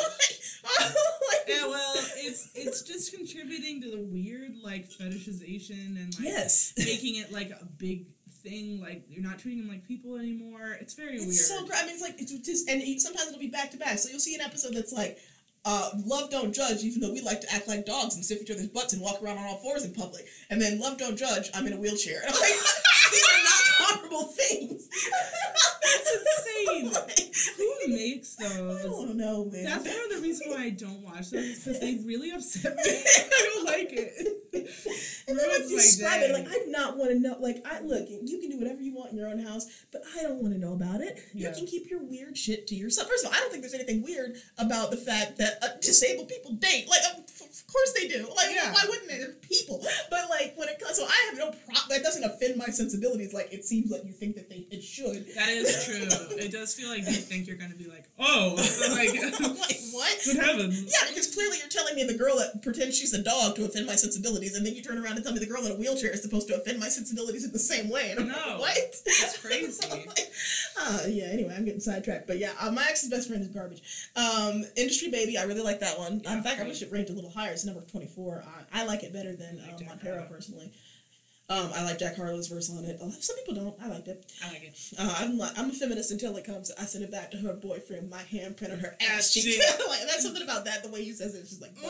Like, yeah, well, it's it's just contributing to the weird, like, fetishization and, like, yes. making it, like, a big thing, like, you're not treating them like people anymore. It's very it's weird. It's so great. I mean, it's like, it's just, and sometimes it'll be back to back. So you'll see an episode that's like, uh, love don't judge, even though we like to act like dogs and sniff each other's butts and walk around on all fours in public. And then love don't judge, I'm in a wheelchair. And I'm like, these are not comparable things. That's insane. Like, who makes those? I don't know, man. That's one of the reasons why I don't watch those, is because they really upset me. I don't like it. And then like describe day. it, like I do not want to know. Like I look, you can do whatever you want in your own house, but I don't want to know about it. You Yeah. can keep your weird shit to yourself. First of all, I don't think there's anything weird about the fact that uh, disabled people date. Like, of, of course they do. Like, Yeah. why wouldn't they? They're people. But like when it comes, so I have no problem. That doesn't offend my sensibilities. Like it seems like you think that they it should. That is true. It does feel like they think you're going to be like, oh, like, like what? Good heavens. Yeah, because clearly you're telling me the girl that pretends she's a dog to offend my sensibilities, and then you turn around and tell me the girl in a wheelchair is supposed to offend my sensibilities in the same way. And I'm No, like, what? that's crazy. like, uh, yeah, anyway, I'm getting sidetracked. But yeah, uh, my ex's best friend is garbage. Um, Industry Baby, I really like that one. Yeah, in fact, right. I wish it ranked a little higher. It's number twenty-four. I, I like it better than like um, Jack Montero, Harlow. personally. Um, I like Jack Harlow's verse on it. Uh, some people don't. I liked it. I like it. Uh, I'm like, I'm a feminist until it comes. I send it back to her boyfriend. My handprint on her ass Ass cheek. cheek. like, that's something about that. The way he says it, it's just like.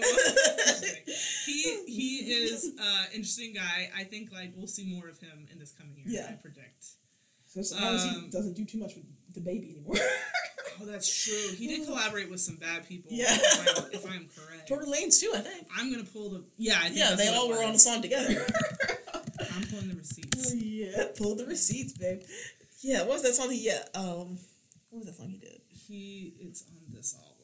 he he is an interesting guy. I think like we'll see more of him in this coming year. Yeah. I predict. So as long as he Um, doesn't do too much with the baby anymore. Oh, that's true. He did collaborate with some bad people. Yeah. If, I, if I'm correct. Tory Lanez too, I think. I'm gonna pull the yeah. I think Yeah, that's they what all it were on a was. song together. I'm pulling the receipts. Yeah, pull the receipts, babe. Yeah, what was that song he? Yeah, um, what was that song he did? He is on this album.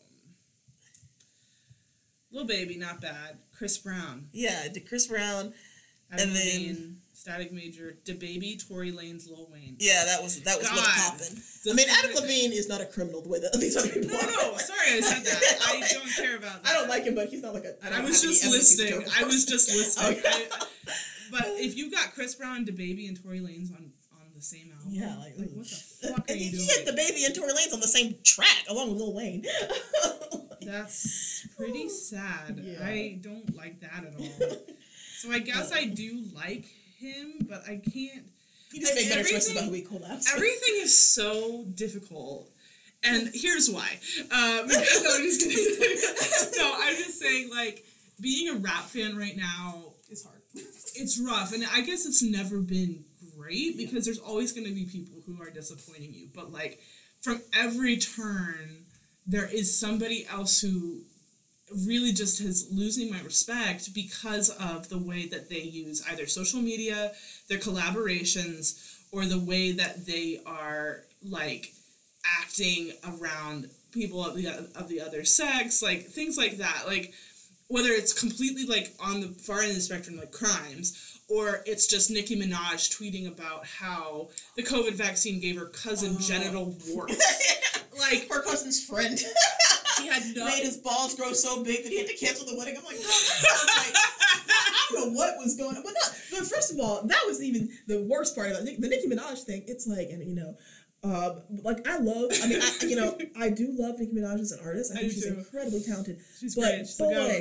Lil Baby, not bad. Chris Brown. Yeah, did Chris Brown, Adam and then Levine, Static Major, DaBaby, Tory Lanez, Lil Wayne. yeah, that was that was God. what's popping. The I mean, thing- Adam Levine is not a criminal the way that these other people No, are. no, sorry I said that. I don't care about that. I don't like him, but he's not like a. I, don't I was have any just evidence he's a listing. terrible I was person. just listing. Okay. I- but if you've got Chris Brown, DaBaby, and Tory Lanez on, on the same album, Yeah, like, like what the fuck are and you you doing? get the baby and Tory Lanez on the same track along with Lil Wayne. That's pretty sad. Yeah. I don't like that at all. So I guess I do like him, but I can't. You just make better choices Everything- about who he collabs. Everything is so difficult. And here's why. Um, no, I'm just kidding. No, I'm just saying, like, being a rap fan right now, It's hard. it's rough. And I guess it's never been great because there's always going to be people who are disappointing you. But, like, from every turn, there is somebody else who really just is losing my respect because of the way that they use either social media, their collaborations, or the way that they are, like, acting around people of the of the other sex, like, things like that. Like, whether it's completely, like, on the far end of the spectrum, like crimes, or it's just Nicki Minaj tweeting about how the COVID vaccine gave her cousin Oh. genital warts. Like, Her cousin's friend. he had no... made his balls grow so big that he had to cancel the wedding. I'm like, no, that sounds like, I don't know what was going on. But, not, but first of all, that was even the worst part of it. The Nicki Minaj thing, it's like, and you know, um, like I love, I mean, I, you know, I do love Nicki Minaj as an artist. I, I think do she's too. incredibly talented. She's but great. She's the boy, goat.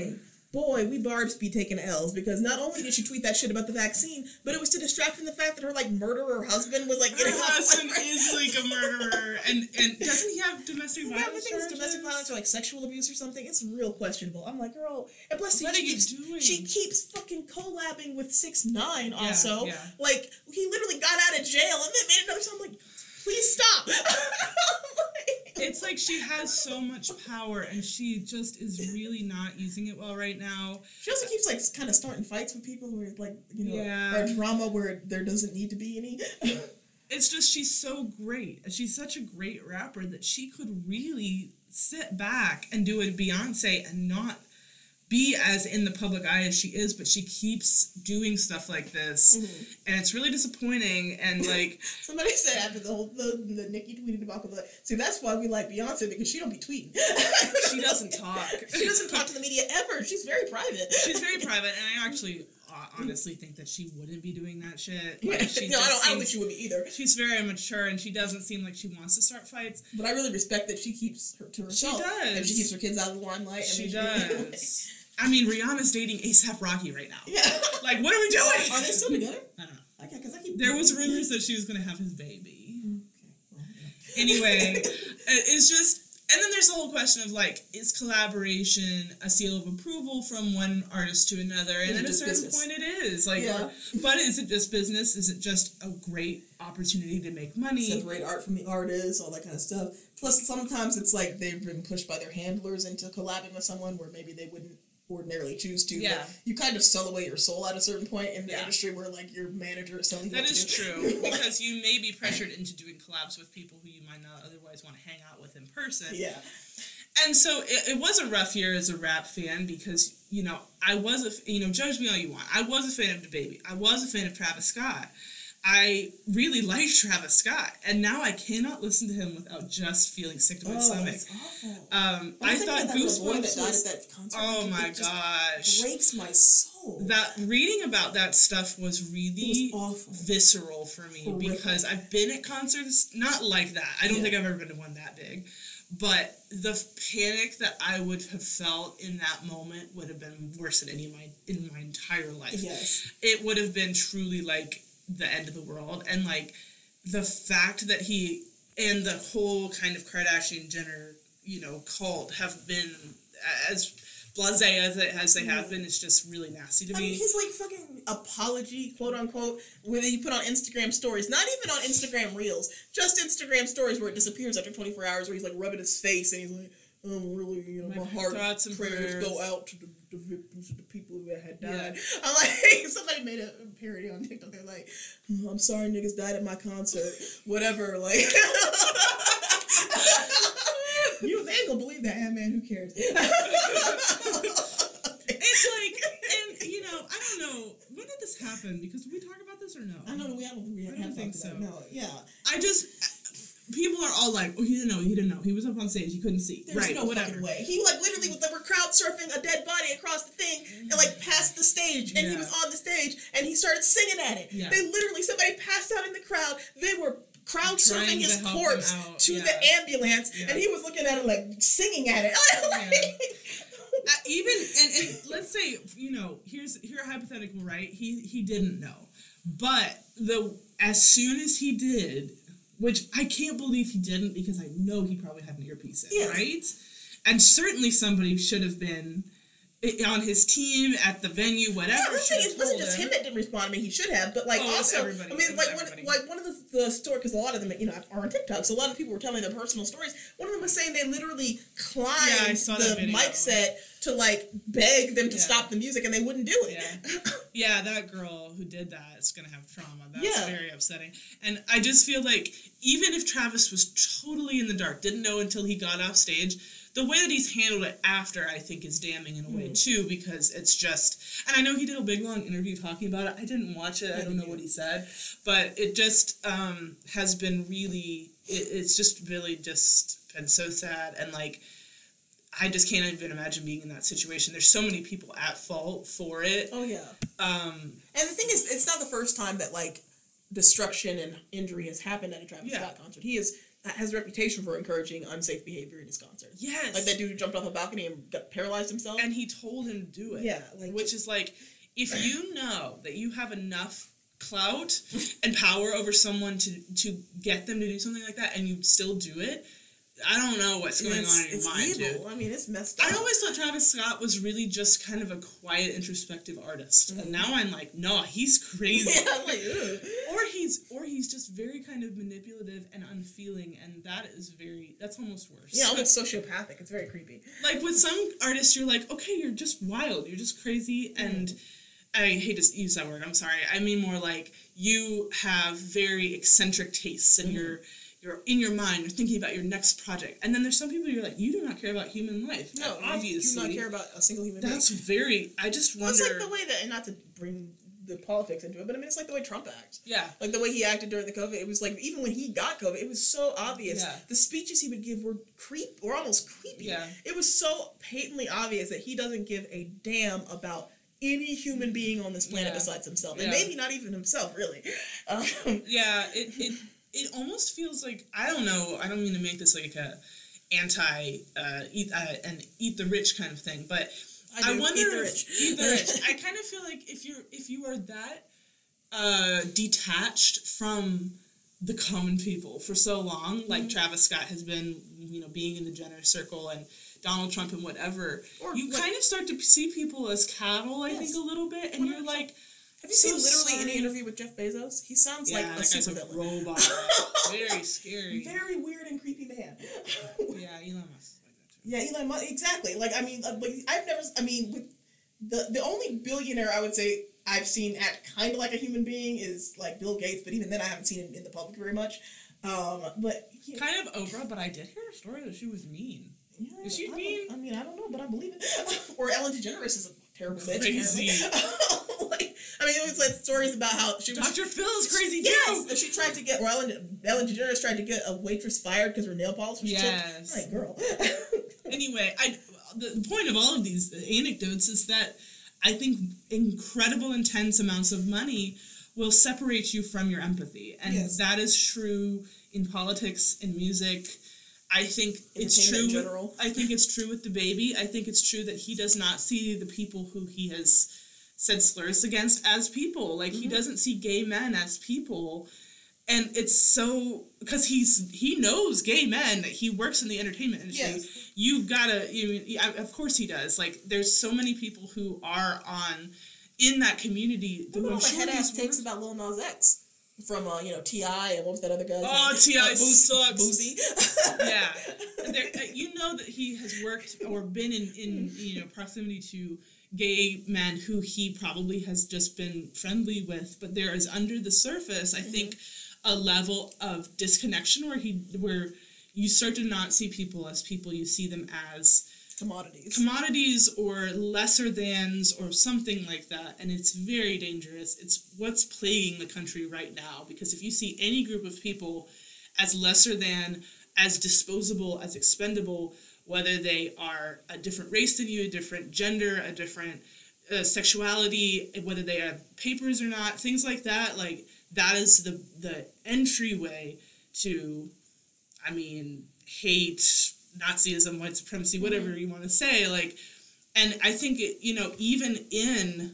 boy, we Barbs be taking L's, because not only did she tweet that shit about the vaccine, but it was to distract from the fact that her, like, murderer husband was, like, getting her husband is, like, a murderer, and, and doesn't he have domestic violence? Yeah, I think it's domestic violence or, like, sexual abuse or something. It's real questionable. I'm like, girl, and plus, what she, are you keeps, doing? She keeps fucking collabing with six nine also. Yeah, yeah. Like, he literally got out of jail and then made another song. I'm like, please stop. It's like she has so much power and she just is really not using it well right now. She also keeps, like, kind of starting fights with people where, like, you know, yeah. or drama where there doesn't need to be any. It's just she's so great. She's such a great rapper that she could really sit back and do a Beyonce and not be as in the public eye as she is, but she keeps doing stuff like this, mm-hmm. and it's really disappointing. And like somebody said after the whole the, the Nicki tweeted about it, see, that's why we like Beyonce, because she don't be tweeting. She doesn't talk. She doesn't talk to the media ever. She's very private. She's very private, and I actually uh, honestly think that she wouldn't be doing that shit. Like, yeah. she no, I don't, seems, I don't think she would be either. She's very mature, and she doesn't seem like she wants to start fights. But I really respect that she keeps her to herself. She does. And she keeps her kids out of the limelight. She, she does. I mean, Rihanna's dating A$AP Rocky right now. Yeah. Like, what are we doing? Are they still together? I don't know. Okay, because I keep. There was rumors that she was going to have his baby. Okay. Well, yeah. Anyway, it's just. And then there's the whole question of, like, is collaboration a seal of approval from one artist to another? And at a certain business. point it is. Like, yeah. or, but is it just business? Is it just a great opportunity to make money? Separate art from the artist, all that kind of stuff. Plus, sometimes it's like they've been pushed by their handlers into collabing with someone where maybe they wouldn't ordinarily choose to. Yeah. But you kind of sell away your soul at a certain point in the yeah. industry where, like, your manager is telling you that what is to do. true, because you may be pressured into doing collabs with people who you might not otherwise want to hang out with in person. Yeah. And so it, it was a rough year as a rap fan because, you know, I was, a, you know, judge me all you want. I was a fan of DaBaby. I was a fan of Travis Scott. I really liked Travis Scott. And now I cannot listen to him without just feeling sick to my oh, stomach. That's awful. Um, I, I thought Goosebumps was... That concert, oh my gosh. Breaks my soul. That reading about that stuff was really was visceral for me. Horrific. Because I've been at concerts, not like that. I don't yeah. think I've ever been to one that big. But the panic that I would have felt in that moment would have been worse than any of my in my entire life. Yes. It would have been truly like the end of the world. And like the fact that he and the whole kind of Kardashian Jenner, you know, cult have been as blasé as, it, as they have been, it's just really nasty to I me. Mean, his like fucking apology, quote unquote, where he put on Instagram stories, not even on Instagram Reels, just Instagram stories where it disappears after twenty-four hours, where he's like rubbing his face and he's like, um, really, you know, my, my heart thoughts and prayers, prayers go out to the, the victims of the people who had died. Yeah. I'm like, somebody made a parody on TikTok. They're like, oh, I'm sorry niggas died at my concert. Whatever, like. You they ain't gonna believe that, yeah, man. Who cares? It's like, and you know, I don't know when did this happen? Because did we talk about this or no? I don't know. We haven't. We haven't I don't think so. No, yeah. I just people are all like, oh, he didn't know. He didn't know. He was up on stage. He couldn't see. There's right? no Whatever. fucking way. He like literally they were crowd surfing a dead body across the thing and like past the stage, and yeah. he was on the stage and he started singing at it. Yeah. They literally somebody passed out in the crowd. They were crowd surfing his corpse to yeah. the ambulance, yeah. and he was looking at it like singing at it. Yeah. uh, even and, and let's say you know here's here a hypothetical, right? He he didn't know, but the as soon as he did, which I can't believe he didn't because I know he probably had an earpiece in, yes. right? And certainly somebody should have been on his team at the venue, whatever. Yeah, let's say it wasn't just him. him that didn't respond. I mean, he should have, but like oh, also, I mean, like one, everybody. like one of the, the stories, because a lot of them, you know, are on TikTok, so a lot of people were telling their personal stories. One of them was saying they literally climbed yeah, the mic set to like beg them to yeah. stop the music, and they wouldn't do it. Yeah. yeah, that girl who did that is gonna have trauma. That's yeah. very upsetting. And I just feel like even if Travis was totally in the dark, didn't know until he got off stage, the way that he's handled it after, I think, is damning in a way, mm. too, because it's just... And I know he did a big, long interview talking about it. I didn't watch it. I don't know what he said. But it just um, has been really... It, it's just really just been so sad. And, like, I just can't even imagine being in that situation. There's so many people at fault for it. Oh, yeah. Um, and the thing is, it's not the first time that, like, destruction and injury has happened at a Travis yeah. Scott concert. He is... has a reputation for encouraging unsafe behavior in his concert. Yes. Like that dude who jumped off a balcony and got paralyzed himself. And he told him to do it. Yeah. Like, which is like, if you know that you have enough clout and power over someone to, to get them to do something like that and you still do it, I don't know what's going it's, on in your it's mind, evil. dude. I mean, it's messed up. I always thought Travis Scott was really just kind of a quiet, introspective artist, mm-hmm. and now I'm like, no, he's crazy. Yeah, I'm like, ugh. Or he's, or he's just very kind of manipulative and unfeeling, and that is very, that's almost worse. Yeah, almost sociopathic. It's very creepy. Like with some artists, you're like, okay, you're just wild, you're just crazy, and mm. I hate to use that word. I'm sorry. I mean more like you have very eccentric tastes, and mm. you're. You're in your mind, you're thinking about your next project. And then there's some people you're like, you do not care about human life. No, obviously. You do not care about a single human being. That's very, I just wonder. It's like the way that, and not to bring the politics into it, but I mean, it's like the way Trump acts. Yeah. Like the way he acted during the COVID, it was like, even when he got COVID, it was so obvious. Yeah. The speeches he would give were creep, or almost creepy. Yeah. It was so patently obvious that he doesn't give a damn about any human being on this planet yeah. besides himself. And yeah. maybe not even himself, really. Um, yeah, it... it It almost feels like, I don't know, I don't mean to make this like a anti, uh, eat, uh, and eat the rich kind of thing, but I, I wonder eat the if, rich. Eat the rich. I kind of feel like if you're, if you are that uh, detached from the common people for so long, like mm-hmm. Travis Scott has been, you know, being in the Jenner circle and Donald Trump and whatever, or you like, kind of start to see people as cattle, I yes. think, a little bit, and one hundred percent. You're like, have you so seen literally sorry. any interview with Jeff Bezos? He sounds yeah, like a supervillain. Like robot. Very scary. Very weird and creepy man. Yeah, Elon Musk is like that too. Yeah, Elon Musk, exactly. Like, I mean, like, I've never, I mean, with the the only billionaire I would say I've seen act kind of like a human being is like Bill Gates, but even then I haven't seen him in the public very much. Um, but yeah. Kind of Oprah, but I did hear a story that she was mean. Yeah, is she I mean? I mean, I don't know, but I believe it. Or Ellen DeGeneres is a terrible crazy. bitch. Like, I mean, it was like stories about how she was. Doctor Phil's crazy too. Yes, she tried to get. Well, Ellen, Ellen DeGeneres tried to get a waitress fired because her nail polish was yes. chipped. Like, girl. Anyway, I the point of all of these anecdotes is that I think incredible, intense amounts of money will separate you from your empathy, and yes. that is true in politics, in music. I think it's true. In general. I think it's true with DaBaby. I think it's true that he does not see the people who he has said slurs against as people. Like mm-hmm. he doesn't see gay men as people, and it's so because he's he knows gay men. He works in the entertainment industry. Yes. You gotta. You mean, of course he does. Like there's so many people who are on in that community. What about all the head ass takes about Lil Nas X? From, uh, you know, T I and what was that other guy? Oh, T I uh, sucks. Boozy. Yeah. There, uh, you know that he has worked or been in, in, you know, proximity to gay men who he probably has just been friendly with, but there is under the surface, I mm-hmm. think, a level of disconnection where he, where you start to not see people as people, you see them as commodities commodities or lesser thans or something like that, and it's very dangerous. It's what's plaguing the country right now, because if you see any group of people as lesser than, as disposable, as expendable, whether they are a different race than you, a different gender, a different uh, sexuality, whether they have papers or not, things like that, like that is the the entryway to, I mean, hate, Nazism, white supremacy, whatever you want to say, like, and I think it, you know, even in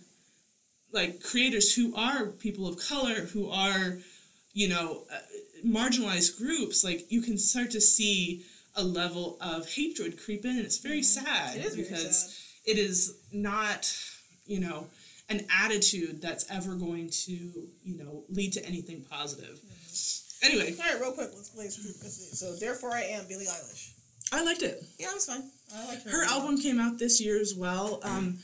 like creators who are people of color, who are, you know, uh, marginalized groups, like you can start to see a level of hatred creep in, and it's very mm-hmm. sad it is because very sad. It is not, you know, an attitude that's ever going to, you know, lead to anything positive. Mm-hmm. Anyway, all right, real quick, let's play. So, Therefore I Am, Billie Eilish. I liked it. Yeah, it was fun. I liked her. Her album came out this year as well. Um,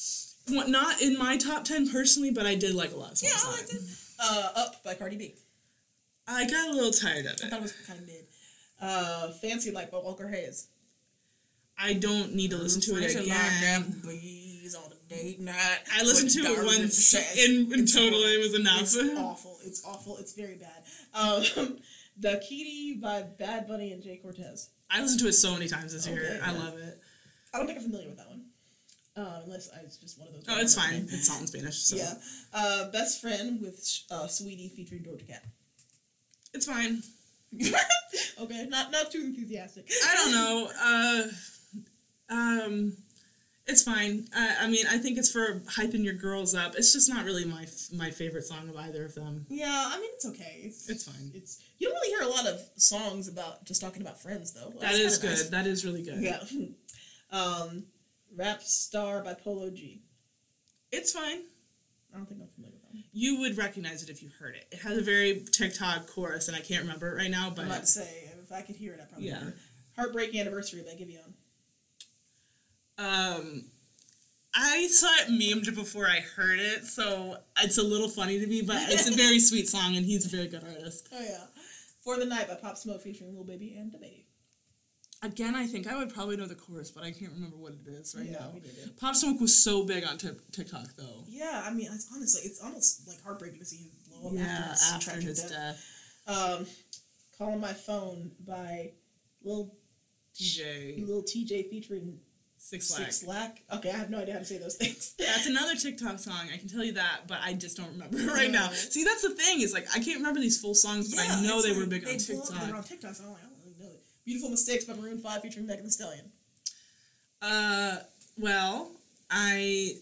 not in my top ten personally, but I did like a lot of songs. Yeah, I liked it. Uh, Up by Cardi B. I got a little tired of it. I thought it was kind of mid. Uh, Fancy Like by Walker Hayes. I don't need to listen to it again. Bees on a date night. I listened to it once, and, and totally it was enough. It's awful. It's awful. It's very bad. Um, Dakiti by Bad Bunny and Jay Cortez. I listened to it so many times this okay, year. Yeah. I love it. I don't think I'm familiar with that one. Uh, unless I, it's just one of those. Oh, it's fine. Name. It's all in Spanish. So. Yeah. Uh, Best Friend with uh, Sweetie featuring Doja Cat. It's fine. Okay, not not too enthusiastic. I don't know. Uh, um, it's fine. I, I mean, I think it's for hyping your girls up. It's just not really my my favorite song of either of them. Yeah, I mean, it's okay. It's, it's fine. It's you don't really hear a lot of songs about just talking about friends, though. Well, that is good. Nice. That is really good. Yeah. um, Rap Star by Polo G. It's fine. I don't think I'm familiar with that. You would recognize it if you heard it. It has a very TikTok chorus, and I can't remember it right now. But I'm about to say, if I could hear it, I probably yeah. would. Heartbreak Anniversary by Giveon. Um, I saw it memed before I heard it, so it's a little funny to me, but it's a very sweet song, and he's a very good artist. Oh, yeah. For the Night by Pop Smoke featuring Lil Baby and DaBaby. Again, I think I would probably know the chorus, but I can't remember what it is right yeah, now. We did. Pop Smoke was so big on t- TikTok, though. Yeah, I mean, it's honestly, it's almost like heartbreaking to see him blow up yeah, after his, after his death. death. Um, Calling My Phone by Lil T J. Lil T J featuring Six Lack. Six Lack. Okay, I have no idea how to say those things. That's another TikTok song. I can tell you that, but I just don't remember it right now. See, that's the thing. Is like I can't remember these full songs, but yeah, I know they like, were big they on TikTok. They were on TikTok, so I'm like, I don't really know it. Beautiful Mistakes by Maroon five featuring Megan Thee Stallion. Uh, well, I,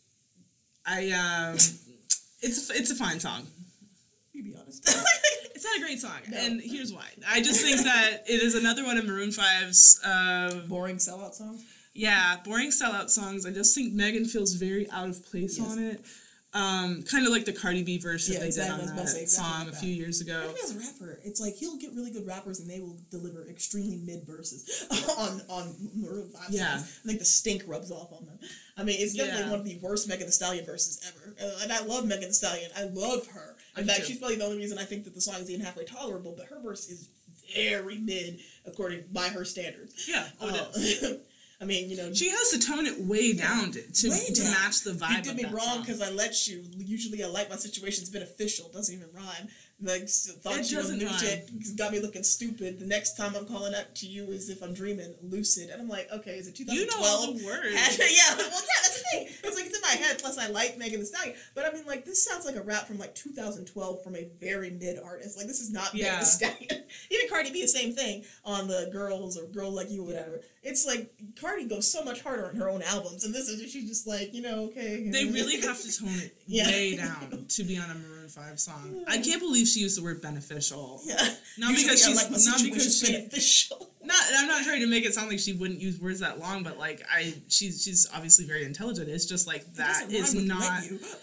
I um, it's a, it's a fine song. You be honest. It's not a great song, no. and here's why. I just think that it is another one of Maroon five's uh, boring sellout songs. Yeah, boring sellout songs. I just think Megan feels very out of place yes. on it. Um, kind of like the Cardi B verse that yeah, they exactly. did on that exactly song like a few years ago. I think as a rapper, it's like he'll get really good rappers and they will deliver extremely mid verses on on Maroon five yeah. songs. I think the stink rubs off on them. I mean, it's definitely yeah. one of the worst Megan Thee Stallion verses ever. Uh, and I love Megan Thee Stallion. I love her. In fact, she's probably the only reason I think that the song is even halfway tolerable. But her verse is very mid, according by her standards. Yeah, oh, uh, it is. I mean, you know, she has to tone it way down to to, way to down. match the vibe. You did of me that wrong because song. I let you. Usually, I like my situations beneficial. Doesn't even rhyme. Like thought it you doesn't knew rhyme. it got me looking stupid. The next time I'm calling up to you is if I'm dreaming lucid, and I'm like, okay, is it twenty twelve? You know all the words. yeah, well, yeah, that's the thing. It's like it's in my head. Plus, I like Megan Thee Stallion, but I mean, like this sounds like a rap from like two thousand twelve from a very mid artist. Like this is not yeah. Megan Thee Stallion. Even Cardi B, the same thing on the Girls or Girl Like You, or whatever. Yeah. It's like Cardi goes so much harder on her own albums, and this is she's just like, you know, okay. They really have to tone it yeah. way down to be on a Maroon five song. Yeah. I can't believe she used the word beneficial. Yeah, not Usually because she's like not because she beneficial. Not, I'm not trying to make it sound like she wouldn't use words that long, but like I, she's she's obviously very intelligent. It's just like that is not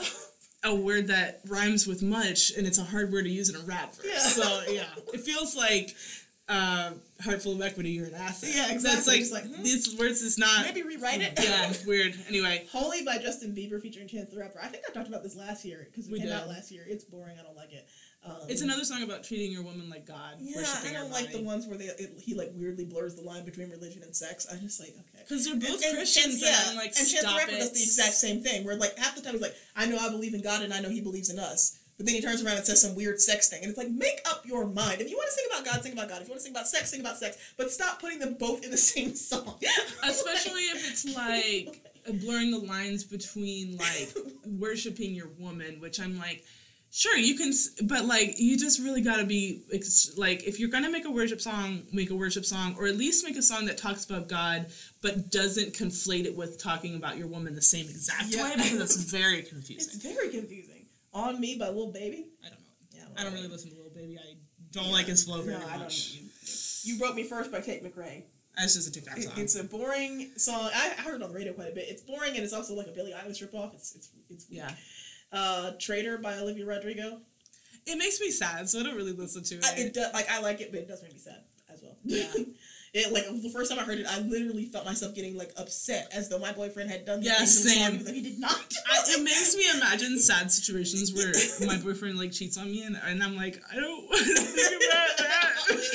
a word that rhymes with much, and it's a hard word to use in a rap verse. Yeah. So yeah, it feels like. Uh, Heartful of Equity, you're an asset. Yeah, exactly. That's like, like hmm, these words is not. Maybe rewrite it. Yeah, it's weird. Anyway. Holy by Justin Bieber featuring Chance the Rapper. I think I talked about this last year because it we came did. out last year. It's boring. I don't like it. Um, it's another song about treating your woman like God. Yeah, I don't like the ones where they it, he like weirdly blurs the line between religion and sex. I just like okay because they're both and, Christians. And, yeah, and I'm like and Chance the stop Rapper it. does the exact same thing. Where like half the time he's like, I know I believe in God and I know He believes in us. But then he turns around and says some weird sex thing. And it's like, make up your mind. If you want to sing about God, sing about God. If you want to sing about sex, sing about sex. But stop putting them both in the same song. Especially if it's like blurring the lines between like worshiping your woman, which I'm like, sure, you can, but like, you just really got to be, like, if you're going to make a worship song, make a worship song, or at least make a song that talks about God, but doesn't conflate it with talking about your woman the same exact yeah. way, because it's very confusing. It's very confusing. On Me by Lil Baby? I don't know. Yeah, I don't really listen to Lil Baby. I don't yeah. like his flow very no, I much. Don't, you, you Broke Me First by Tate McRae. That's just a TikTok song. It's a boring song. I heard it on the radio quite a bit. It's boring and it's also like a Billie Eilish ripoff. It's it's it's weak. Yeah. Uh, Traitor by Olivia Rodrigo. It makes me sad, so I don't really listen to it. I, it does, like I like it, but it does make me sad as well. Yeah. It like the first time I heard it, I literally felt myself getting like upset as though my boyfriend had done the yeah, things in the same. song even though he did not. I, it makes me imagine sad situations where my boyfriend like cheats on me, and, and I'm like, I don't want to think about that.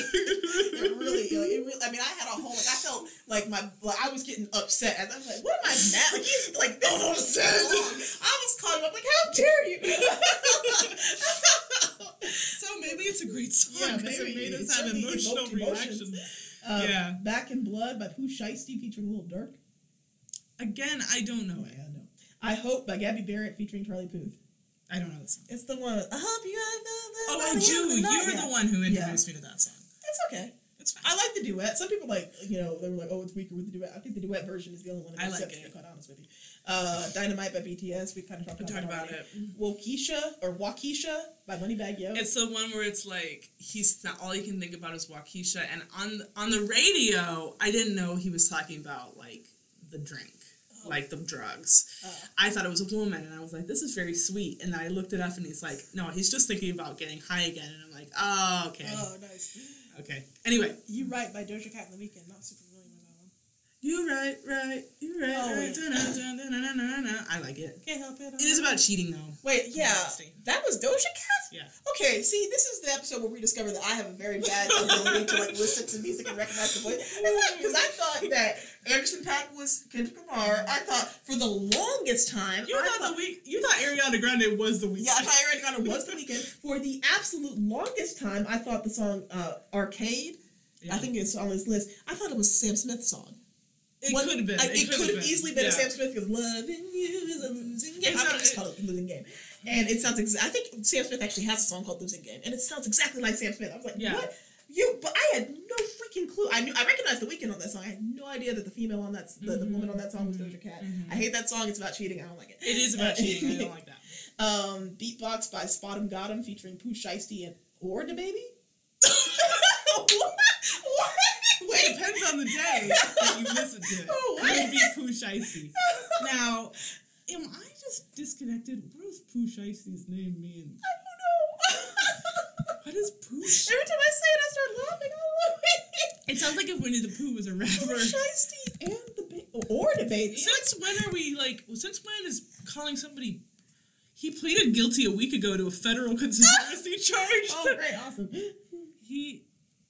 It really, like, it really. I mean, I had a whole like I felt like my like I was getting upset as I was like, what am I mad? Like he's like this is so long. I was caught up like, how dare you? So maybe it's a great song. Yeah, maybe it made it us have emotional reactions. Emotions. Um, yeah. Back in Blood by Pooh Shiesty featuring Lil Durk. Again, I don't know it. Yeah, no. I Hope by Gabby Barrett featuring Charlie Puth. I don't know this song. It's the one. I hope you have the. Oh, I do. You're yeah. the one who introduced yeah. me to that song. Okay. It's fine. I like the duet. Some people like, you know, they were like, oh, it's weaker with the duet. I think the duet version is the only one that I makes like sense, it. to be quite honest with you. Uh, Dynamite by B T S, we kind of talked We about, talked that about already. it. Waukesha, or Waukesha by Moneybagg Yo. It's the one where it's like he's not, all you can think about is Waukesha, and on on the radio, I didn't know he was talking about like the drink, oh. like the drugs. Uh. I thought it was a woman, and I was like, this is very sweet. And I looked it up, and he's like, no, he's just thinking about getting high again. And I'm like, oh, okay. Oh, nice. Okay. Anyway, You Right by Doja Cat and The Weeknd. Not super familiar with that one. You right, right, you right, oh, right. Dun, dun, dun, dun, dun, dun, dun. I like it. Can't help it. It is about cheating, though. Wait, yeah, that was Doja Cat? Yeah. Okay, see, this is the episode where we discover that I have a very bad ability to like listen to music and recognize the voice. Because I thought that Anderson .Paak was Kendrick Lamar. I thought for the longest time, you I thought, thought the week. You thought Ariana Grande was the Weeknd. Yeah, I thought Ariana Grande was the Weeknd. For the absolute longest time, I thought the song uh, "Arcade." Yeah. I think it's on this list. I thought it was a Sam Smith song. It could have been. I, it it could have easily been yeah. a Sam Smith because "Loving You is a losing game." I'm gonna just call it a losing game. And it sounds exa- I think Sam Smith actually has a song called "Losing Game," and it sounds exactly like Sam Smith. I was like, yeah. "What? You?" But I had no freaking clue. I knew I recognized the Weeknd on that song. I had no idea that the female on that, the, mm-hmm. the woman on that song was Doja Cat. Mm-hmm. I hate that song. It's about cheating. I don't like it. It is about cheating. I don't like that. Um, Beatbox by Spot 'em Got 'em featuring Pooh Shiesty and Or Da Baby. What? What? Wait. It depends on the day that you listen to it. Oh, it will be Pooh Shiesty. Now, am I just disconnected? What does Pooh Shiesty's name mean? I don't know. What is Pooh Shiesty? Every time I say it, I start laughing. It sounds like if Winnie the Pooh was a rapper. Pooh Shiesty and the baby. Or the baby. Since when are we, like, since when is calling somebody... He pleaded guilty a week ago to a federal conspiracy charge. Oh, great. Awesome. He...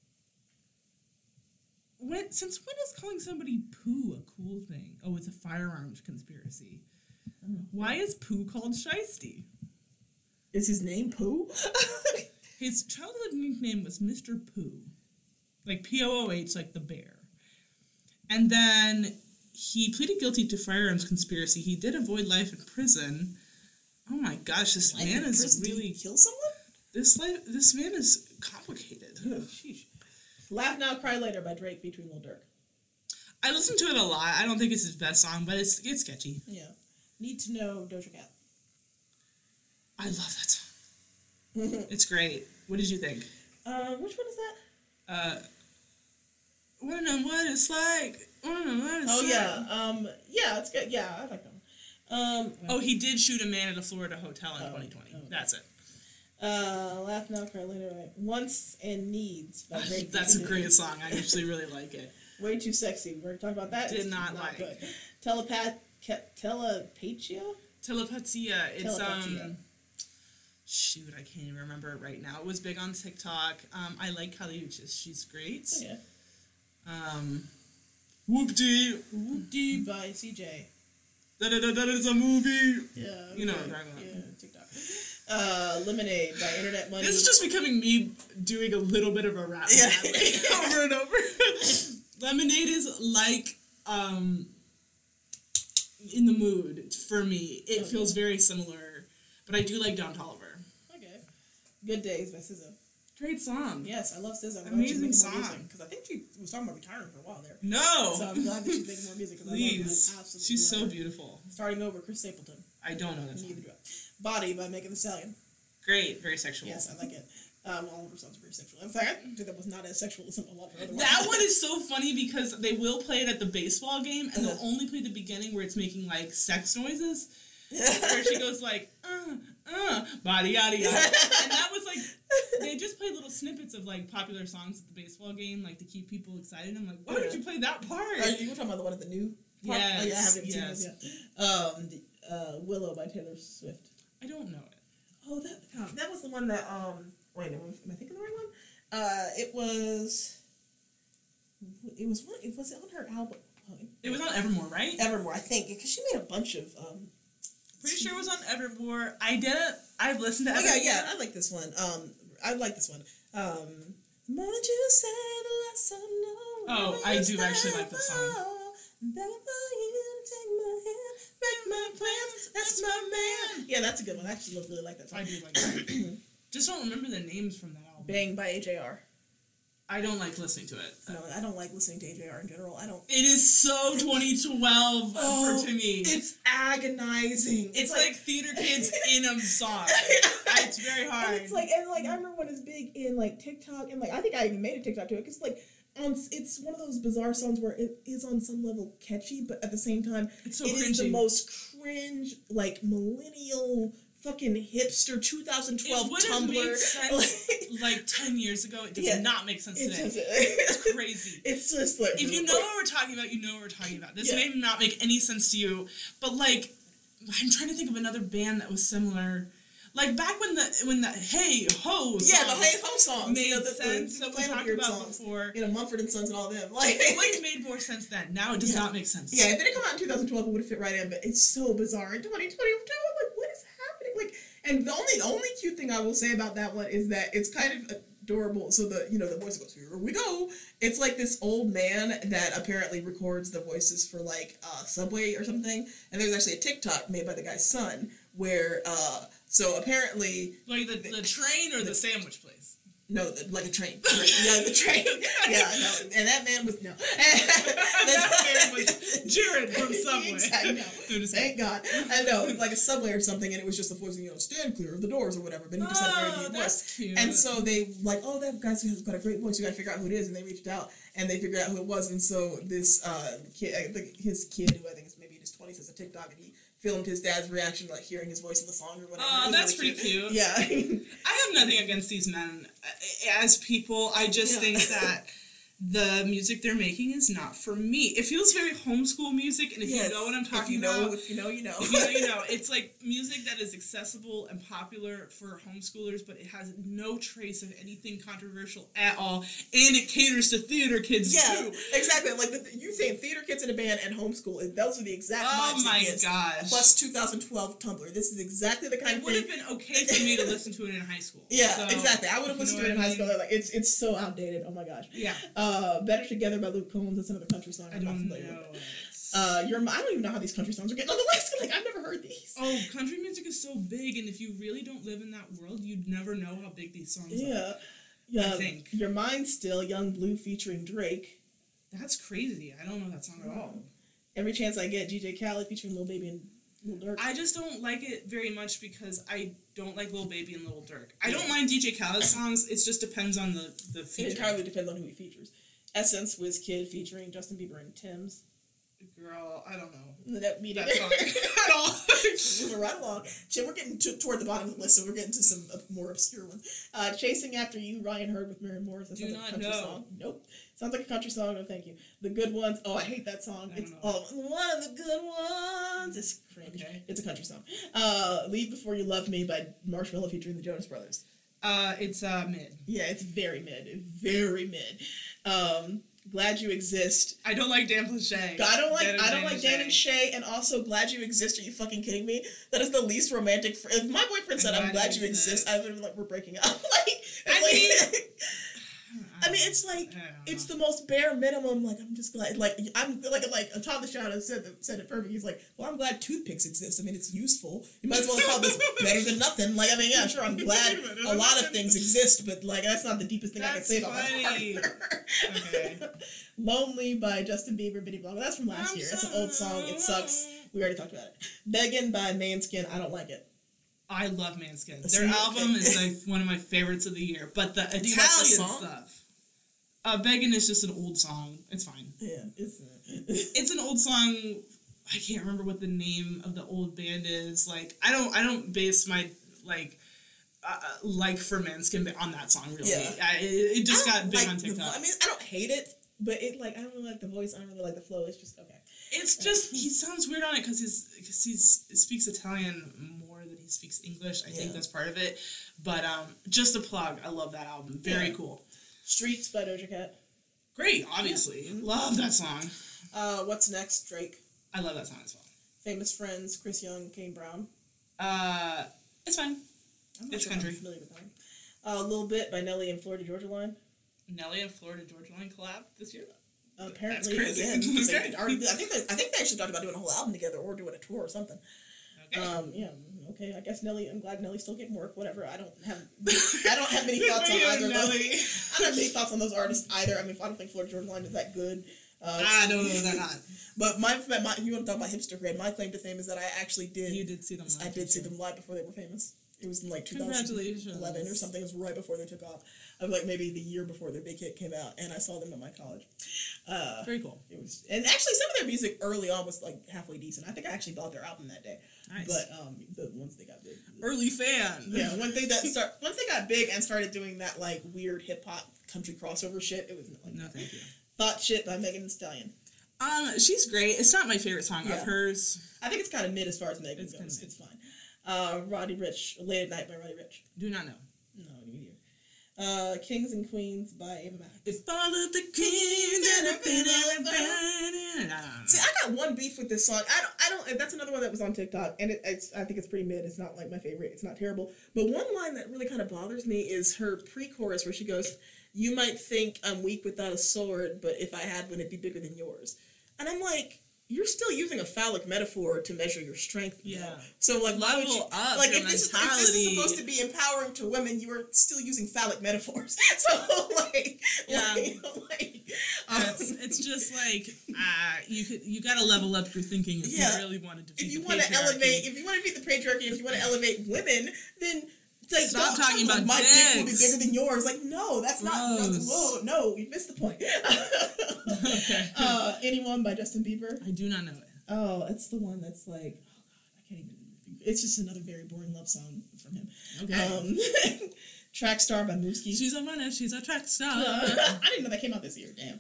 When, since when is calling somebody Pooh a cool thing? Oh, it's a firearms conspiracy. Oh. Why is Pooh called Shiesty? Is his name Pooh? His childhood nickname was Mister Pooh. Like P O O H, like the bear. And then he pleaded guilty to firearms conspiracy. He did avoid life in prison. Oh my gosh, this life man is prison? really... Did he kill someone? This life, this man is complicated. Oh, sheesh. Laugh Now, Cry Later by Drake featuring Lil Durk. I listen to it a lot. I don't think it's his best song, but it's it's sketchy. Yeah. Need to Know, Doja Cat. I love that song. It's great. What did you think? Uh, which one is that? Uh, wanna know what it's like. Wanna know what it's oh, like. yeah. Um, yeah, it's good. Yeah, I like that one. Um, oh, he did shoot a man at a Florida hotel in oh, twenty twenty. Oh. That's it. Uh, Laugh Now, Cry Later. Right? Once and Needs by Drake. That's a great song. I actually really like it. Way Too Sexy. We're talking about that. Did it's not, not like. Good. Telepath. Ke- telepathia. Telepathia. It's Telepathia. um. Shoot, I can't even remember it right now. It was big on TikTok. Um, I like Kali Uchis. She's great. Oh, yeah. Um, Whoop-dee. Whoop-dee by C J. Da da da da is a movie. Yeah. Okay. You know what I'm talking about. Yeah, TikTok. Uh, Lemonade by Internet Money. This is just becoming me doing a little bit of a rap yeah. over and over. Lemonade is like um, In the Mood for me. It okay. feels very similar, but I do like Don Toliver. Okay. Good Days by S Z A. Great song. Yes, I love S Z A. Amazing song. Because I think she was talking about retiring for a while there. No. So I'm glad that she's making more music. Please. I love her. She's so her. beautiful. Starting Over, Chris Stapleton. I don't know that song. Neither do I. Body by Megan Thee Stallion. Great. Very sexual. Yes, I like it. Um, all of her songs are very sexual. In fact, I think that was not as sexual as some a lot of her other ones. That one is so funny because they will play it at the baseball game and they'll only play the beginning where it's making like sex noises. Where she goes like, uh, uh, body yada yada. And that was like, they just played little snippets of like popular songs at the baseball game, like to keep people excited. I'm like, why yeah. did you play that part? Are you talking about the one at the new park? Yes, oh, yeah, I haven't yes. seen this yet. Um, the, uh, Willow by Taylor Swift. I don't know it. Oh, that God, that was the one that, um, wait, am I thinking the right one? Uh, it was, it was, one, it was on her album. Oh, it was on Evermore, right? Evermore, I think, because she made a bunch of, um, Pretty sure it was on Evermore. I didn't. I've listened to oh, Evermore. yeah, yeah, I like this one. Um, I like this one. Um, the moment you said the less I know. Oh, I do actually like this song. Make my plans, that's my man. Yeah, that's a good one. I actually really like that song. I do like that. Just don't remember the names from that album. Bang by A J R. I don't like listening to it. No, I don't like listening to A J R in general. I don't. It is so twenty twelve oh, for to me. It's agonizing. It's, it's like, like Theater Kids in a song. It's very hard. And it's like, and like I remember when it was big in like TikTok, and like I think I even made a TikTok to it because like. On, it's one of those bizarre songs where it is on some level catchy, but at the same time, it's so it cringy. Is the most cringe, like millennial, fucking hipster, twenty twelve it would Tumblr. Have made sense like ten years ago. It does yeah, not make sense today. It it's crazy. It's just like if you know what we're talking about, you know what we're talking about. This yeah. may not make any sense to you, but like I'm trying to think of another band that was similar. Like back when the when the Hey Ho song yeah the Hey Ho songs made you know, the, sense that we talked about songs, before, you know Mumford and Sons and all them like it would have made more sense then. Now it does yeah. not make sense. Yeah, if it had come out in two thousand twelve, it would have fit right in. But it's so bizarre in twenty twenty-two. I'm like, what is happening? Like, and the only the only cute thing I will say about that one is that it's kind of adorable. So the you know the voice goes, here we go. It's like this old man that apparently records the voices for like uh, Subway or something. And there's actually a TikTok made by the guy's son where. Uh, So apparently, like the, the train or the, the sandwich place. No, the, like a train. Yeah, the train. Yeah, no, and that man was no. that man was Jared from Subway. Exactly. No. Thank God. I know, like a Subway or something, and it was just the voice, you know, stand clear of the doors or whatever. But he just had a very deep voice. Cute. And so they like, oh, that guy's got a great voice. You got to figure out who it is, and they reached out and they figured out who it was. And so this uh, kid, I think his kid, who I think is maybe in his twenties, has a TikTok, and he filmed his dad's reaction, like hearing his voice in the song or whatever. Oh, that's really pretty cute. cute. Yeah. I have nothing against these men as people. I just yeah. think that the music they're making is not for me. It feels very homeschool music, and if yes. you know what I'm talking if you know, about, if you know, you know. If you know, you know. It's like music that is accessible and popular for homeschoolers, but it has no trace of anything controversial at all, and it caters to theater kids yeah, too. Exactly. Like the, you saying theater kids in a band and homeschool, those are the exact oh vibes my it gets. gosh. Plus two thousand twelve Tumblr. This is exactly the kind it of thing. It would have been okay for me to listen to it in high school. Yeah, so, exactly. I would have listened to it in high mean? school. Like it's it's so outdated. Oh my gosh. Yeah. Uh, Better Together by Luke Combs. That's another country song. I'm I don't not familiar know. with it. Uh, your, I don't even know how these country songs are getting on the list. Like, I've never heard these. Oh, country music is so big, and if you really don't live in that world, you'd never know how big these songs yeah. are. Yeah. I think. Your Mind Still, Young Blue featuring Drake. That's crazy. I don't know that song at all. Every Chance I Get, D J Khaled featuring Lil Baby and Lil Durk. I just don't like it very much because I don't like Lil Baby and Lil Durk. I don't mind D J Khaled songs. It just depends on the, the feature. It entirely depends on who he features. Essence, Wizkid featuring Justin Bieber and Tim's. Girl, I don't know. That, me that song at all. Moving right along. We're getting to, toward the bottom of the list, so we're getting to some uh, more obscure ones. Uh, Chasing After You, Ryan Hurd with Mary Morris. That Do sounds not like a country know. song. Nope. Sounds like a country song. No, thank you. The Good Ones. Oh, I hate that song. I It's know. oh, one of the good ones. It's cringe. Okay. It's a country song. Uh, Leave Before You Love Me by Marshmello featuring the Jonas Brothers. Uh, it's uh, mid. Yeah, it's very mid. Very mid. Um... Glad You Exist. I don't like Dan and Shay. I don't like Dan I don't Dan like Dan and Shay, and also Glad You Exist. Are you fucking kidding me? That is the least romantic. Fr- if my boyfriend said I'm, I'm glad you exist, I would have been like, we're breaking up. like, I like, mean, I mean, it's like it's the most bare minimum. Like I'm just glad. Like I'm like like Tom the Shadow said said it perfect. He's like, well, I'm glad toothpicks exist. I mean, it's useful. You might as well call this better than nothing. Like I mean, yeah, sure, I'm glad a lot of things exist, but like that's not the deepest thing that's I can say funny. about my partner. Okay. Lonely by Justin Bieber, Bitty Blanco. That's from last I'm year. so That's an old song. It sucks. We already talked about it. Beggin' by Manskin. I don't like it. I love Manskin. See, Their okay. album is like one of my favorites of the year. But the Italian Do you like the song? stuff. Uh, Beggin' is just an old song. It's fine. Yeah, it's uh, it's an old song. I can't remember what the name of the old band is. Like I don't I don't base my like uh, like for Manskin on that song really. Yeah. I, it, it just got big like on TikTok. The, I mean, I don't hate it, but it like I don't really like the voice. I don't really like the flow. It's just okay. It's just he sounds weird on it because he's because he's he speaks Italian more than he speaks English. I yeah. think that's part of it. But um, just a plug. I love that album. Very yeah. cool. Streets by Doja Cat. Great, obviously. Yeah. Love that song. Uh, what's next? Drake. I love that song as well. Famous Friends, Chris Young, Kane Brown. Uh, it's fine. I'm not it's sure country. I'm familiar with that. Uh, a Little Bit by Nelly and Florida Georgia Line. Nelly and Florida Georgia Line collab this year? Uh, apparently, That's crazy. again. Okay. They already, I think they, I think they actually talked about doing a whole album together or doing a tour or something. Okay. Um, yeah, okay. I guess Nelly. I'm glad Nelly's still getting work. Whatever. I don't have. I don't have many thoughts on either of them. I don't have any thoughts on those artists either. I mean, I don't think Florida Georgia Line is that good. Uh, I don't know, they're not. But my, my, you want to talk about hipster grade? My claim to fame is that I actually did. You did see them live. I did see them live before they were famous. It was in like two thousand eleven or something. It was right before they took off. I was like maybe the year before their big hit came out, and I saw them at my college. Uh, Very cool. It was, and actually some of their music early on was like halfway decent. I think I actually bought their album that day. Nice. But um, the once they got big, early fan. Yeah, once they that start once they got big and started doing that like weird hip hop country crossover shit, it was like no, that. thank you. Thought Shit by Megan Thee Stallion. Um, she's great. It's not my favorite song Yeah. of hers. I think it's kind of mid as far as Megan It's goes. kinda It's fine. Uh, Roddy Ricch, Late at Night by Roddy Ricch. Do not know. No, neither. Uh, Kings and Queens by Ava Max. If all of the kings and the burning. See, I got one beef with this song. I don't. I don't. That's another one that was on TikTok, and it, it's. I think it's pretty mid. It's not like my favorite. It's not terrible. But one line that really kind of bothers me is her pre-chorus, where she goes, "You might think I'm weak without a sword, but if I had one, it'd be bigger than yours." And I'm like, you're still using a phallic metaphor to measure your strength. Yeah. Though. So like, why would you, level up like your if this, is, if this mentality. is supposed to be empowering to women, you are still using phallic metaphors. So like, Yeah. like, like um, it's, it's just like uh, you could you got to level up your thinking if Yeah. you really want to defeat if you the want to patriarchy. elevate, if you want to defeat the patriarchy, if you want to elevate women, then. Like, Stop don't talking talk about my dick will be dicks. bigger than yours. Like, no, that's not. No, Gross. whoa, no, you missed the point. Okay. uh, Anyone by Justin Bieber. I do not know it. Oh, it's the one that's like, oh god, I can't even. It's just another very boring love song from him. Okay. Um, Track Star by Mooski. She's a runner. She's a track star. Uh, I didn't know that came out this year. Damn.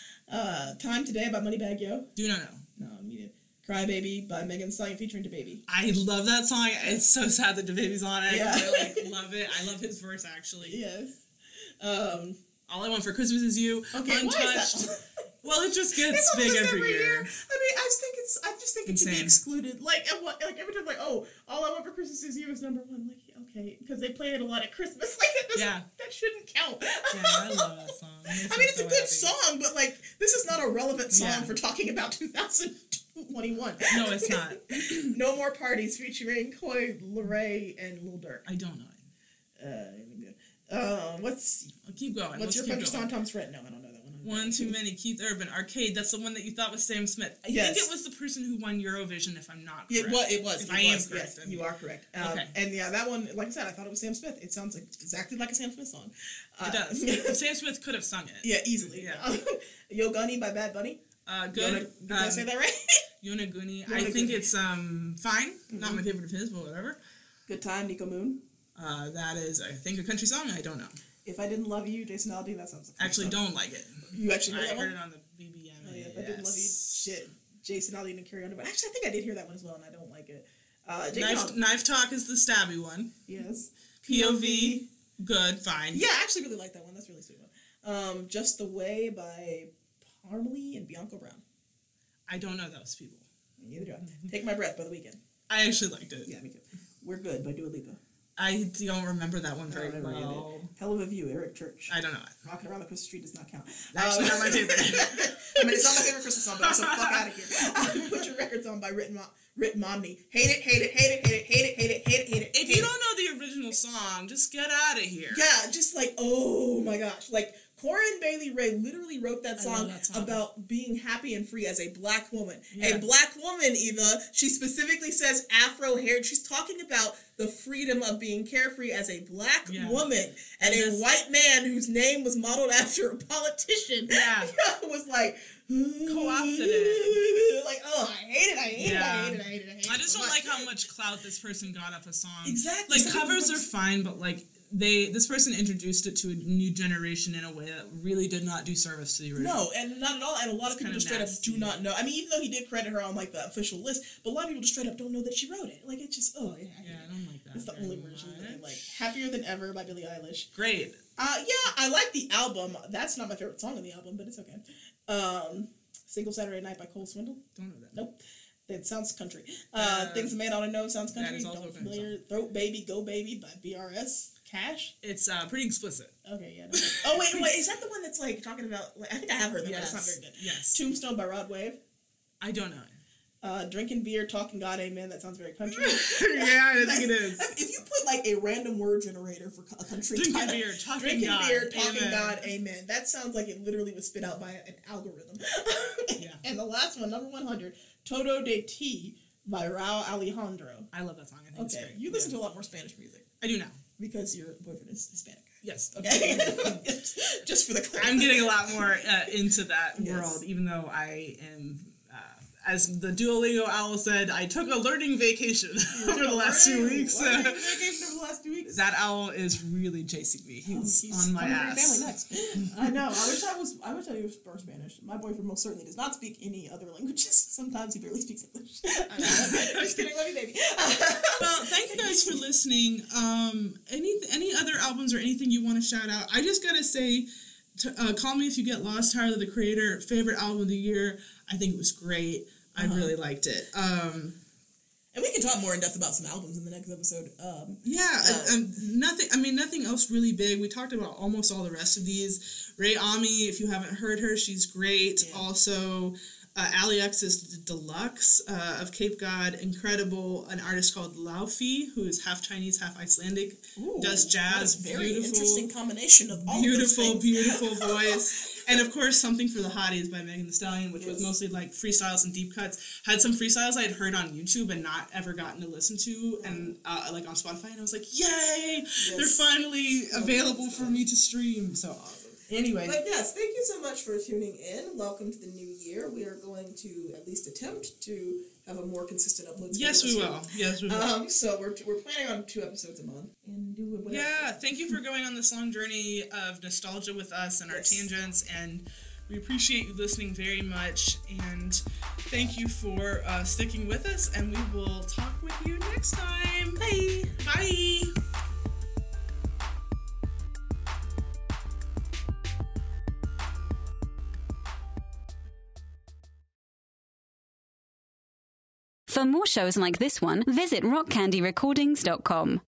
Uh, Time Today by Moneybagg Yo. Do not know. No, me neither. Cry Baby by Megan Thee Stallion featuring DaBaby. I love that song. It's so sad that DaBaby's on it. Yeah. I like love it. I love his verse actually. Yes. Um, All I Want for Christmas Is You. okay, Untouched. why is that? Well, it just gets It's big almost every, year. I mean, I just think it's. I just think it should be Insane. excluded. Like, and what, like every time, like, oh, All I Want for Christmas Is You is number one. Like, okay, because they play it a lot at Christmas. Like, that, Yeah. that shouldn't count. Yeah, I love that song. It makes I me mean, it's so a good happy. song, but like, this is not a relevant song Yeah. for talking about two thousand twenty-one. No, it's not. No More Parties featuring Coy Leray and Lil Durk. I don't know it. Uh, uh, what's I'll keep going. what's Let's your keep Punch going. Tom Tom's friend? No, I don't know that one. One Too Many, Keith Urban, Arcade. That's the one that you thought was Sam Smith. I Yes. think it was the person who won Eurovision, if I'm not It correct. was. It was. If it I am was, correct, yes, then- you are correct. Um, Okay. And yeah, that one, like I said, I thought it was Sam Smith. It sounds like exactly like a Sam Smith song. Uh, It does. Sam Smith could have sung it. Yeah, easily. Yeah. Yo Gunny by Bad Bunny. Uh, Yona, good. did I Um, say that right? Yonaguni. Yonaguni. I think it's um fine. Not my favorite of his, but whatever. Good Time, Nico Moon. Uh, that is, I think, a country song. I don't know. If I Didn't Love You, Jason Aldean. That sounds like a Actually, song. don't like it. You actually know I that heard one? it on the B B M. Oh, yeah, If I Didn't Love You, shit. Jason Aldean and Carrie Underwood. Actually, I think I did hear that one as well, and I don't like it. Uh, Jake Knife, Paul- Knife Talk is the stabby one. Yes. P O V, good, fine. Yeah, I actually really like that one. That's a really sweet one. Um, Just the Way by Parmalee and Bianca Brown. I don't know those people. Neither do I. Take My Breath by The Weeknd. I actually liked it. Yeah, me too. We're Good by Dua Lipa. I don't remember that one very I don't remember well. either. Hell of a View, Eric Church. I don't know it. Rockin' Around the Christmas Tree does not count. Actually, Um, not my favorite. I mean, it's not my favorite Christmas song, but also fuck out of here. Put Your Records On by Rit, Mo- Rit Momney. Hate it, hate it, hate it, hate it, hate it, hate it, hate it, hate it. If hate you it. don't know the original song, just get out of here. Yeah, just like, oh my gosh. Like, Corinne Bailey Ray literally wrote that I love song, that song. about being happy and free as a black woman. Yeah. A black woman, Eva, she specifically says afro-haired. She's talking about the freedom of being carefree as a black Yeah. woman. And a This- white man whose name was modeled after a politician Yeah. was like, Co-opted it. Like, oh, I hate it, I hate Yeah. it, I hate it, I hate it, I hate it. I just so don't much. like how much clout this person got off a song. Exactly. Like, Some people covers put- are fine, but like they this person introduced it to a new generation in a way that really did not do service to the original. No, and not at all. And a lot It's of people kind of just straight up nasty. do not know. I mean, even though he did credit her on like the official list, but a lot of people just straight up don't know that she wrote it. Like, it's just, oh, yeah. Yeah, I don't like that. It's the very only version that I much. like. Happier Than Ever by Billie Eilish. Great. Uh, yeah, I like the album. That's not my favorite song on the album, but it's okay. Um, Single Saturday Night by Cole Swindle. Don't know that. Nope. It sounds country. Uh, Uh, Things a Man Ought to Know sounds that country. is also Don't a country familiar. Throat Baby, Go Baby by B R S. Cash. It's uh, pretty explicit. Okay, yeah. No. Oh wait, wait. Is that the one that's like talking about? Like, I think I have heard that, but it's not very good. Yes. Tombstone by Rod Wave. I don't know. Uh, drinking beer, talking God, amen. That sounds very country. Yeah, I think it is. If you put like a random word generator for a country drinking title, beer, talking drinking God, beer, talking amen. God, amen. That sounds like it literally was spit out by an algorithm. Yeah. And the last one, number one hundred, Todo de Ti by Raul Alejandro. I love that song. I think Okay, it's great. you listen yeah. to a lot more Spanish music I do now. because your boyfriend is Hispanic. Yes. Okay, just for the. I'm getting a lot more uh, into that Yes. world, even though I am, uh, as the Duolingo owl said, I took a learning vacation over the last two Learning- weeks. learning vacation over the last two weeks. That owl is really chasing me. He's, He's on my coming for your ass. family next. I know. I wish I was. I wish I was more Spanish. My boyfriend most certainly does not speak any other languages. Sometimes he barely speaks English. I'm just kidding, love you, baby. Well, thank you guys for listening. Um, any any other albums or anything you want to shout out? I just gotta say, to, uh, Call Me If You Get Lost, Tyler, the Creator, favorite album of the year. I think it was great. I Uh-huh. really liked it. Um, And we can talk more in depth about some albums in the next episode. Um, yeah, Uh, um, nothing. I mean, nothing else really big. We talked about almost all the rest of these. Ray Ami, if you haven't heard her, she's great. Yeah. Also, uh, Ali X's Deluxe uh, of Cape God, incredible. An artist called Laufey, who is half Chinese, half Icelandic, ooh, does jazz. what a very beautiful, interesting combination of all beautiful, those things. beautiful voice. And of course, Something for the Hotties by Megan Thee Stallion, which Yes. was mostly like freestyles and deep cuts. Had some freestyles I had heard on YouTube and not ever gotten to listen to, and uh, like on Spotify, and I was like, "Yay! They're finally available for me to stream." So, anyway, But yes, thank you so much for tuning in. Welcome to the new year. We are going to at least attempt to have a more consistent upload schedule. yes, we this year. will. Yes, we will. Um, so we're, we're planning on two episodes a month and do whatever. Yeah, thank you for going on this long journey of nostalgia with us and our Yes. tangents, and we appreciate you listening very much, and thank you for uh, sticking with us, and we will talk with you next time. Bye! Bye! For more shows like this one, visit rock candy recordings dot com.